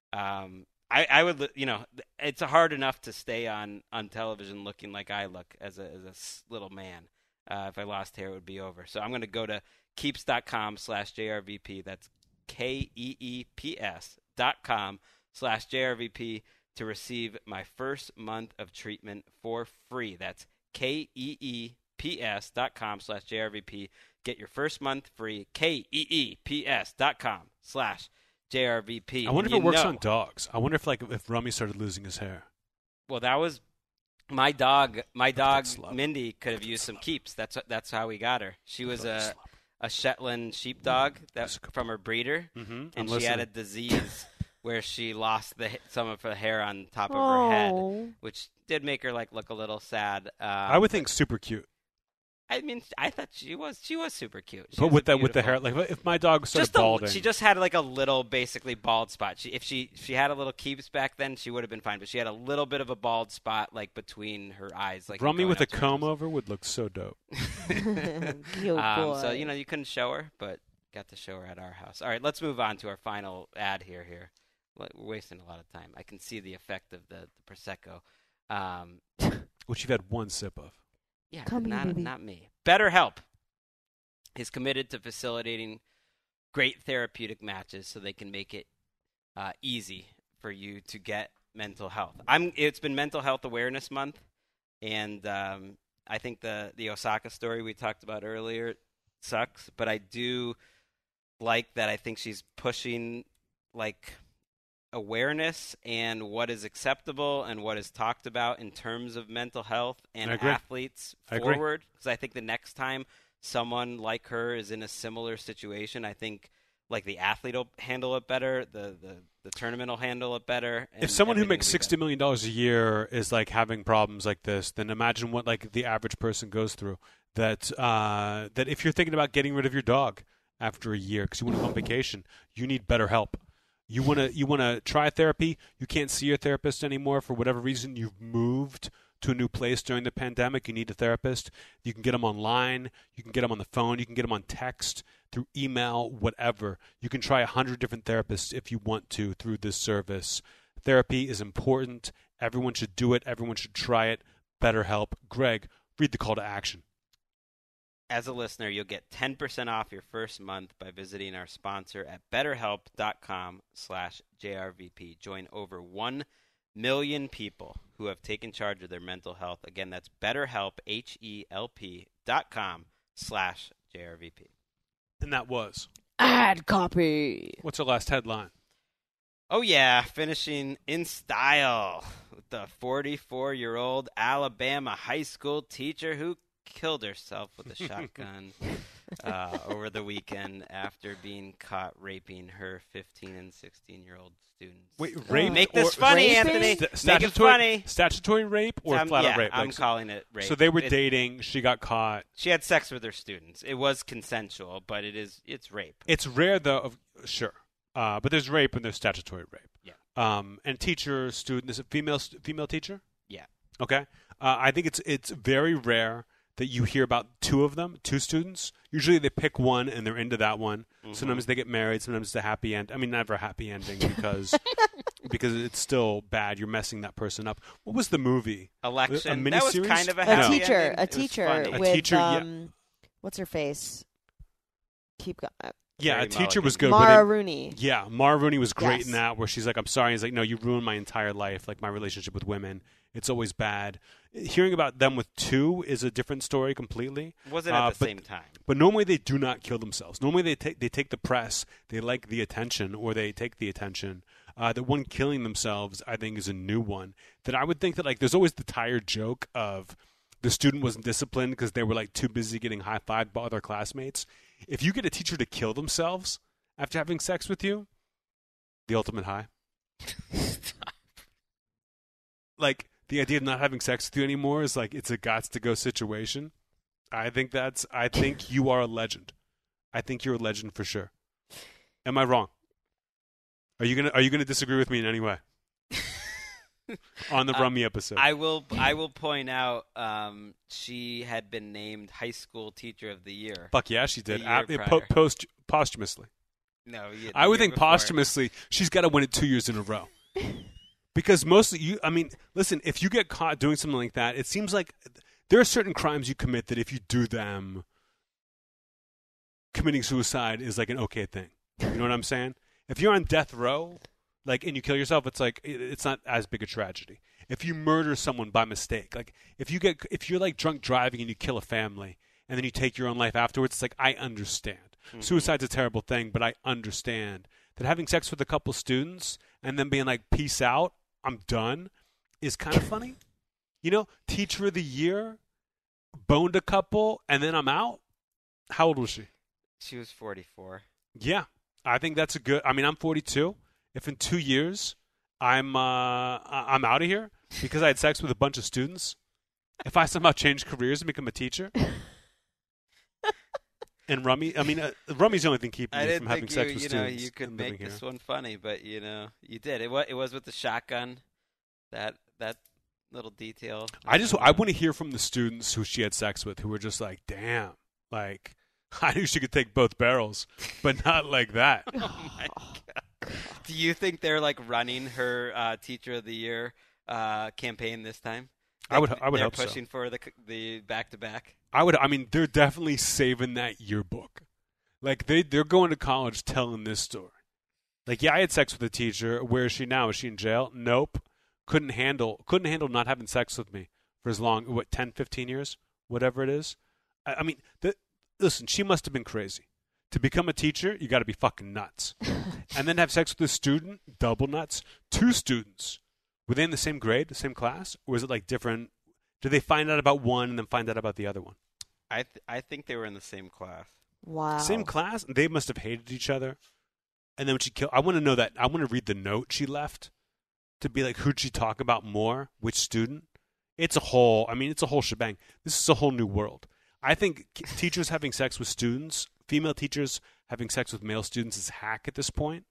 Um, I I would you know it's hard enough to stay on, on television looking like I look as a as a s- little man. Uh, if I lost hair, it would be over. So I'm going to go to keeps dot com slash J R V P. That's K E E P S dot com slash J R V P to receive my first month of treatment for free. That's K E E P S dot com slash J R V P. Get your first month free. K E E P S dot com slash J R V P. I wonder And if it you works know- on dogs. I wonder if like if Rummy started losing his hair. Well, that was my dog. My dog slap. Mindy could have used some Keeps. That's that's how we got her. She was Fucking a slap. a Shetland sheepdog that That's a good from her breeder, Mm-hmm. and she had a disease where she lost the some of her hair on top of her Oh. head, which did make her like look a little sad. Um, I would think super cute, I mean, I thought she was she was super cute. She but was with a that with the hair, beautiful- like if my dog started just a, balding, she just had like a little basically bald spot. She if she if she had a little Keeps back then, she would have been fine. But she had a little bit of a bald spot like between her eyes, like Rummy going with a up to her comb nose. over would look so dope. You Um, boy. so you know you couldn't show her, but got to show her at our house. All right, let's move on to our final ad here. Here, we're wasting a lot of time. I can see the effect of the, the prosecco. Um, Which you've had one sip of. yeah, Come but here, not baby. not me. BetterHelp is committed to facilitating great therapeutic matches so they can make it uh, easy for you to get mental health. I'm. It's been Mental Health Awareness Month, and um, I think the the Osaka story we talked about earlier sucks, but I do like that. I think she's pushing like awareness and what is acceptable and what is talked about in terms of mental health and I agree. athletes I agree. forward. Because I think the next time someone like her is in a similar situation, I think like the athlete will handle it better, the the, the tournament will handle it better. And If someone who everything makes will be sixty better. million dollars a year is like having problems like this, then imagine what like the average person goes through. That uh, that if you're thinking about getting rid of your dog after a year because you want to go on vacation, you need better help. You want to you want to try therapy. You can't see your therapist anymore for whatever reason. You've moved to a new place during the pandemic. You need a therapist. You can get them online. You can get them on the phone. You can get them on text, through email, whatever. You can try a hundred different therapists if you want to through this service. Therapy is important. Everyone should do it. Everyone should try it. BetterHelp. Greg, read the call to action. As a listener, you'll get ten percent off your first month by visiting our sponsor at betterhelp.com slash JRVP. Join over one million people who have taken charge of their mental health. Again, that's betterhelp, H E L P dot com slash JRVP. And that was. Ad copy. What's our last headline? Oh, yeah, finishing in style with the forty-four-year-old Alabama high school teacher who killed herself with a shotgun uh, over the weekend after being caught raping her fifteen and sixteen-year-old students. Wait, Oh. rape? Make this or- funny, Raping? Anthony. Sta- Make it statutory, funny. Statutory rape or Um, flat yeah, out rape? I'm Like, calling it rape. so they were It- dating. She got caught. She had sex with her students. It was consensual, but it is it's rape. It's rare though. Of, sure, uh, but there's rape and there's statutory rape. Yeah. Um, and teacher, student, is it female female teacher? Yeah. Okay. Uh, I think it's it's very rare that you hear about two of them, two students. Usually they pick one and they're into that one. Mhm. Sometimes they get married. Sometimes it's a happy end. I mean, never a happy ending because because it's still bad. You're messing that person up. What was the movie? Election. A that was miniseries? kind of a A happy teacher. ending. A It was teacher funny. A with teacher, yeah. um, what's her face? Keep going. Yeah, Carey a teacher Mulligan. was good. Mara but it- Rooney. Yeah, Mara Rooney was great Yes. in that, where she's like, I'm sorry. He's like, no, you ruined my entire life, like my relationship with women. It's always bad. Hearing about them with two is a different story completely. Wasn't at Uh, the but- same time. But normally they do not kill themselves. Normally they take they take the press, they like the attention, or they take the attention. Uh, the one killing themselves, I think, is a new one. That I would think that like there's always the tired joke of the student wasn't disciplined because they were like too busy getting high fived by other classmates. If you get a teacher to kill themselves after having sex with you, the ultimate high. Like the idea of not having sex with you anymore is like it's a gots to go situation. I think that's. I think you are a legend. I think you're a legend for sure. Am I wrong? Are you gonna Are you gonna disagree with me in any way on the Uh, Rummy episode? I will. I will point out. Um, she had been named High School Teacher of the Year. Fuck yeah, she did. The Uh, year po- prior. post posthumously. No, yeah, the I would year think before. posthumously, she's got to win it two years in a row. Because mostly you, I mean, listen, if you get caught doing something like that, it seems like there are certain crimes you commit that if you do them, committing suicide is like an okay thing. You know what I'm saying? If you're on death row, like, and you kill yourself, it's like it- it's not as big a tragedy. If you murder someone by mistake, like if you get, if you're like drunk driving and you kill a family and then you take your own life afterwards, it's like I understand. Mm-hmm. Suicide's a terrible thing, but I understand that having sex with a couple students and then being like, peace out, I'm done, is kind of funny. You know, teacher of the year, boned a couple, and then I'm out. How old was she? She was forty-four. Yeah, I think that's a good. I mean, I'm forty-two. If in two years I'm uh, I- I'm out of here because I had sex with a bunch of students, if I somehow change careers and become a teacher, and Rummy, I mean, uh, Rummy's the only thing keeping I me didn't from having think sex you, with you know, students. you could and living make here. this one funny, but you know, you did. It was it was with the shotgun. That that little detail. I just I want to hear from the students who she had sex with who were just like, damn, like I knew she could take both barrels, but not like that. Oh my god! Do you think they're like running her uh, Teacher of the Year uh, campaign this time? I would- Like, I would they're hope so. pushing for the c- the back to back. I would. I mean, they're definitely saving that yearbook. Like they they're going to college telling this story. Like, yeah, I had sex with a teacher. Where is she now? Is she in jail? Nope. Couldn't handle couldn't handle not having sex with me for as long what ten, fifteen years, whatever it is. I, I mean, the, listen, she must have been crazy. To become a teacher, you got to be fucking nuts. And then have sex with a student, double nuts. Two students, were they in the same grade, the same class, or was it like different? Did they find out about one and then find out about the other one? I th- I think they were in the same class. Wow. Same class? They must have hated each other. And then when she killed, I want to know that. I want to read the note she left to be like, who'd she talk about more? Which student? It's a whole, I mean, it's a whole shebang. This is a whole new world. I think k- teachers having sex with students, female teachers having sex with male students is hack at this point.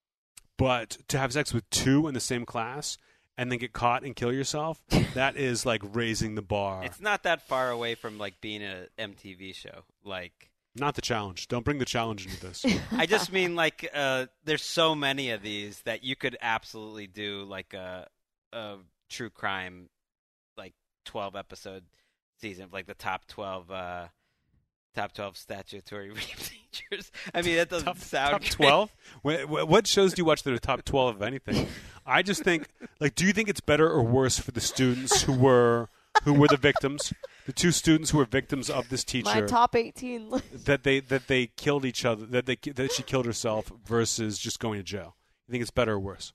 But to have sex with two in the same class and then get caught and kill yourself, that is like raising the bar. It's not that far away from like being an M T V show. Like, Not the challenge. Don't bring the challenge into this. I just mean like uh, there's so many of these that you could absolutely do like a, a true crime, like twelve episode season, like the top twelve, uh, top twelve statutory rape teachers. I mean, that doesn't top, sound top great. twelve. What, what shows do you watch that are top twelve of anything? I just think, like, do you think it's better or worse for the students who were who were the victims, the two students who were victims of this teacher, My top eighteen list. that they that they killed each other, that they that she killed herself, versus just going to jail? You think it's better or worse?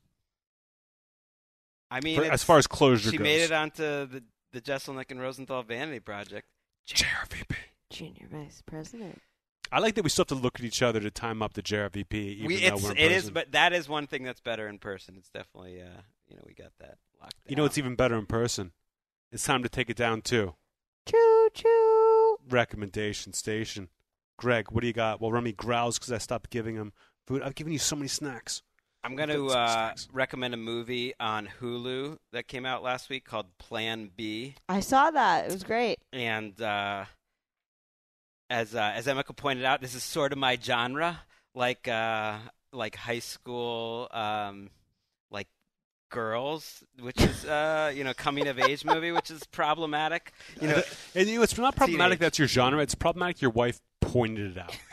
I mean, For- it's- as far as closure she goes, made it onto the the Jesselnick and Rosenthal Vanity Project. J R V P. Junior vice president. I like that we still have to look at each other to time up the J R V P. Even We, though it's, we're in it is, person. but that is one thing that's better in person. It's definitely, uh, you know, we got that locked down. You know, it's even better in person. It's time to take it down too. Choo choo. Recommendation station. Greg, what do you got? Well, Remy growls because I stopped giving him food. I've given you so many snacks. I'm going to uh, recommend a movie on Hulu that came out last week called Plan B. I saw that. It was great. And uh, as uh, as Emeka pointed out, this is sort of my genre, like uh, like high school, um, like girls, which is uh, you know coming of age movie, which is problematic. You know, And you know, it's not problematic Teenage. that's your genre. It's problematic your wife pointed it out.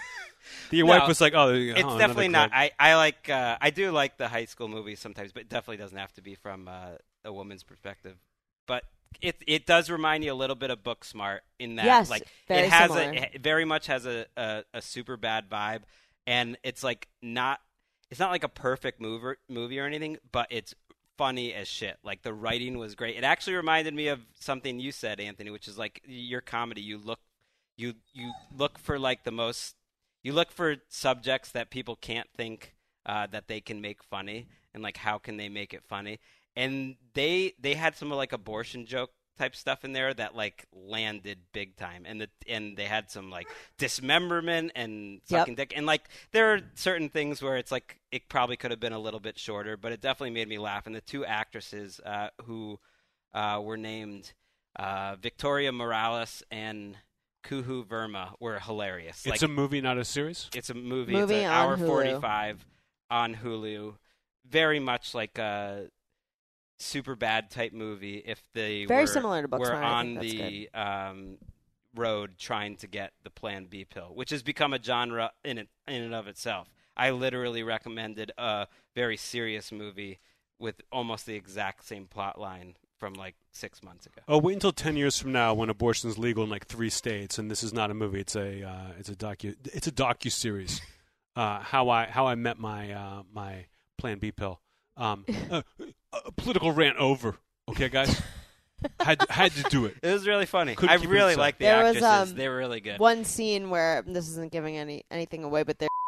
Your No, wife was like, "Oh, you know, It's oh, definitely another not. I, I like uh, I do like the high school movies sometimes, but it definitely doesn't have to be from uh, a woman's perspective. But it it does remind you a little bit of Booksmart in that Yes, like very it has similar. a it very much has a, a, a super bad vibe, and it's like not it's not like a perfect movie movie or anything, but it's funny as shit. Like the writing was great. It actually reminded me of something you said, Anthony, which is like your comedy. You look you you look for like the most you look for subjects that people can't think uh, that they can make funny, and like how can they make it funny? And they they had some like abortion joke type stuff in there that like landed big time, and the and they had some like dismemberment and sucking Yep. dick, and like there are certain things where it's like it probably could have been a little bit shorter, but it definitely made me laugh. And the two actresses uh, who uh, were named uh, Victoria Morales and Kuhu Verma were hilarious. It's like, a movie, not a series. it's a movie. Movie it's an on hour Hulu. forty-five on Hulu. Very much like a super bad type movie. If they Very were, similar to were Booksmart, I on think the um, road trying to get the Plan B pill, which has become a genre in it in and of itself. I literally recommended a very serious movie with almost the exact same plot line from like six months ago. Oh, wait until ten years from now when abortion is legal in like three states, and this is not a movie. It's a uh, it's a docu it's a docu series. Uh, how I how I met my uh, my Plan B pill. Um, uh, uh, political rant over. Okay, guys, had to, had to do it. It was really funny. Couldn't I keep it really inside. like the There was, actresses. um, they were really good. One scene where this isn't giving any anything away, but there.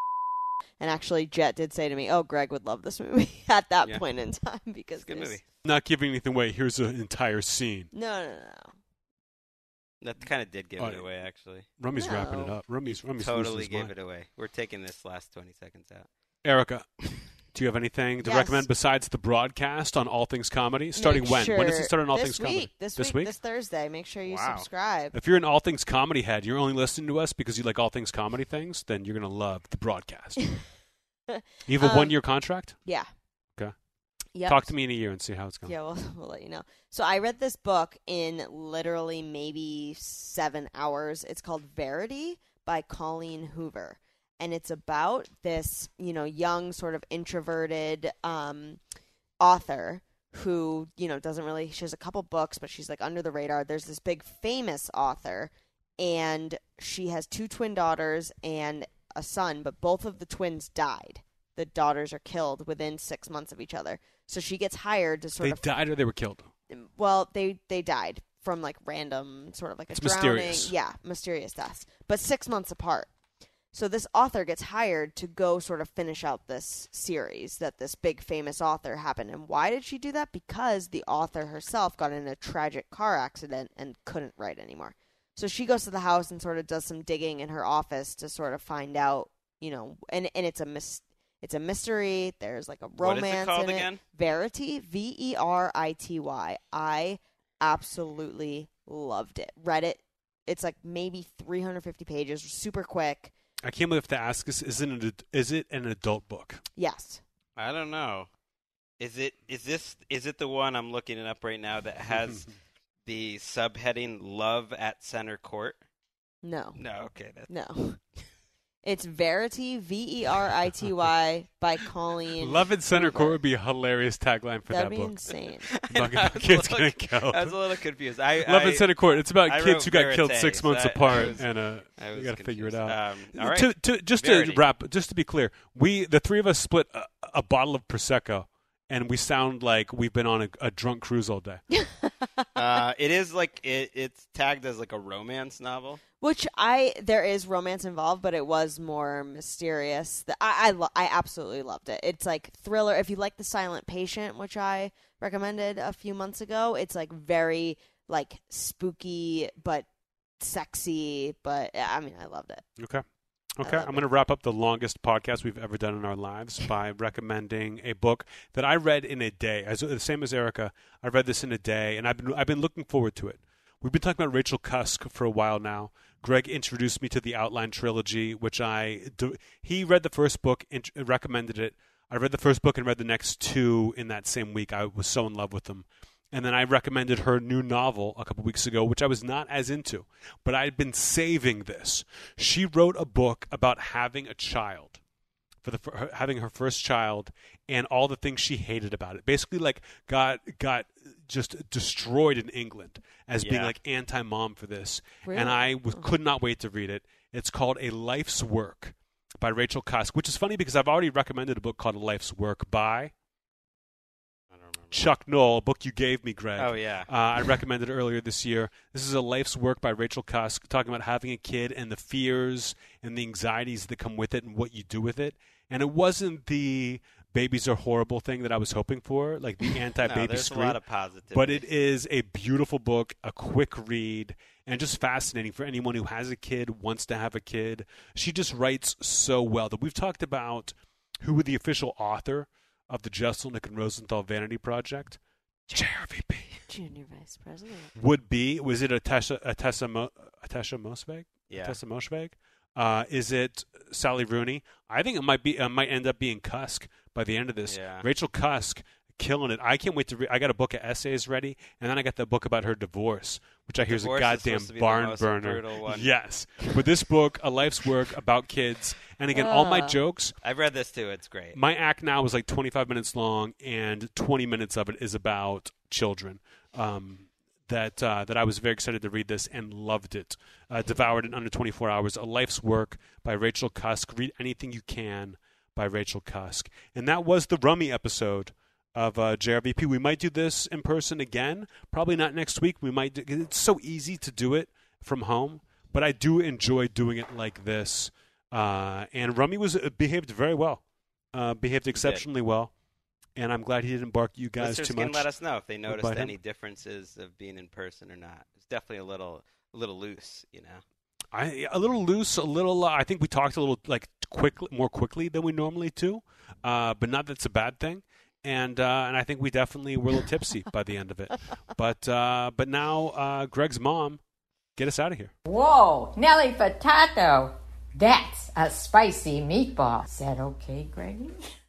And actually, Jet did say to me, "Oh, Greg would love this movie" at that Yeah. point in time because It's a good there's- movie. Not giving anything away. Here's an entire scene. No, no, no, no. That kind of did give Oh, it yeah. away, actually. Rummy's wrapping it No. up. Rummy's Rummy's Totally losing his gave mind. it away. We're taking this last twenty seconds out. Erica, do you have anything to Yes. recommend besides the broadcast on All Things Comedy? Starting Make when? When does sure- it start on All this Things week, Comedy? This, This week, week? this Thursday. Make sure you Wow. subscribe. If you're an All Things Comedy head, you're only listening to us because you like All Things Comedy things, then you're going to love the broadcast. You have a Um, one-year contract? Yeah. Okay. Yep. Talk to me in a year and see how it's going. Yeah, we'll, we'll let you know. So I read this book in literally maybe seven hours. It's called Verity by Colleen Hoover. And it's about this, you know, young, sort of introverted um, author who, you know, doesn't really, she has a couple books, but she's like under the radar. There's this big famous author, and she has two twin daughters and a son, but both of the twins died. The daughters are killed within six months of each other. So she gets hired to sort They of died or they were killed? well, they they died from like random sort of like a It's drowning, mysterious. yeah, mysterious deaths, but six months apart. So this author gets hired to go sort of finish out this series that this big famous author happened. And why did she do that? Because the author herself got in a tragic car accident and couldn't write anymore. So she goes to the house and sort of does some digging in her office to sort of find out, you know, and and it's a mis- it's a mystery. There's like a What is it romance called in again? it. Verity, V E R I T Y. I absolutely loved it. Read it. It's like maybe three hundred fifty pages, super quick. I can't believe to ask this. Is it, an, is it an adult book? Yes. I don't know. Is it is this is it the one I'm looking it up right now that has the subheading "Love at Center Court"? No. No, okay, that's No. It's Verity, V E R I T Y, by Colleen. Love at Center Hoover. Court would be a hilarious tagline for That'd that be book. insane. Fucking I was kids a gonna little- go. I was a little confused. I, Love I, at Center Court. It's about I kids wrote who got killed verite, six so months I- apart, I was- and uh, I you was got to figure it confused. out. Um, all right. To, to, just Verity. to wrap, just to be clear, we the three of us split a, a bottle of prosecco, and we sound like we've been on a, a drunk cruise all day. uh, it is like it, it's tagged as like a romance novel. Which I there is romance involved, but it was more mysterious. The- I I, lo- I absolutely loved it. It's like thriller. If you like The Silent Patient, which I recommended a few months ago, it's like very like spooky but sexy. But I mean, I loved it. Okay. Okay, love I'm going to wrap up the longest podcast we've ever done in our lives by recommending a book that I read in a day. As the same as Erica, I read this in a day, and I've been I've been looking forward to it. We've been talking about Rachel Cusk for a while now. Greg introduced me to the Outline trilogy, which I he read the first book, int- recommended it. I read the first book and read the next two in that same week. I was so in love with them. And then I recommended her new novel a couple weeks ago, which I was not as into. But I had been saving this. She wrote a book about having a child, for the for her, having her first child, and all the things she hated about it. Basically, like got got just destroyed in England as being Yeah. like anti-mom for this. Really? And I was, could not wait to read it. It's called A Life's Work by Rachel Cusk, which is funny because I've already recommended a book called A Life's Work by I don't remember. Chuck Knoll, a book you gave me, Greg. Oh, yeah. Uh, I recommended it earlier this year. This is A Life's Work by Rachel Cusk, talking about having a kid and the fears and the anxieties that come with it and what you do with it. And it wasn't the babies are horrible thing that I was hoping for, like the anti-baby No, there's scream. a lot of positivity. But it is a beautiful book, a quick read, and just fascinating for anyone who has a kid, wants to have a kid. She just writes so well that we've talked about who the official author of the Jesselnick and Rosenthal Vanity Project, J R V P, Junior Vice President. would be. Was it Atesha, Atessa, Mo, Atesha Mosveg? Yeah. Atessa Mosveg? Uh, is it Sally Rooney? I think it might be. It might end up being Cusk by the end of this. Yeah. Rachel Cusk, killing it. I can't wait to read. I got a book of essays ready, and then I got the book about her divorce, which I hear is a Divorce is goddamn supposed to be the barn most burner. brutal one. Yes, but this book, A Life's Work about kids, and again, all my Ah. jokes. I've read this too. It's great. My act now is like twenty-five minutes long, and twenty minutes of it is about children. Um, that uh, that I was very excited to read this and loved it. Uh, devoured it under twenty-four hours. A Life's Work by Rachel Cusk. Read anything you can by Rachel Cusk. And that was the Rummy episode of uh, J R V P. We might do this in person again. Probably not next week. We might. Do, it's so easy to do it from home, but I do enjoy doing it like this. Uh, and Rummy was uh, behaved very well. Uh, behaved exceptionally well. And I'm glad he didn't bark you guys Listeners too can much. let us know if they noticed about him. any differences of being in person or not. It's definitely a little, a little loose, you know. I, a little loose, a little. Uh, I think we talked a little like quick, more quickly than we normally do, uh, but not that's a bad thing. And uh, and I think we definitely were a little tipsy by the end of it. But uh, but now, uh, Greg's mom, get us out of here. Whoa, Nelly Furtado. That's a spicy meatball. Is that okay, Greggy?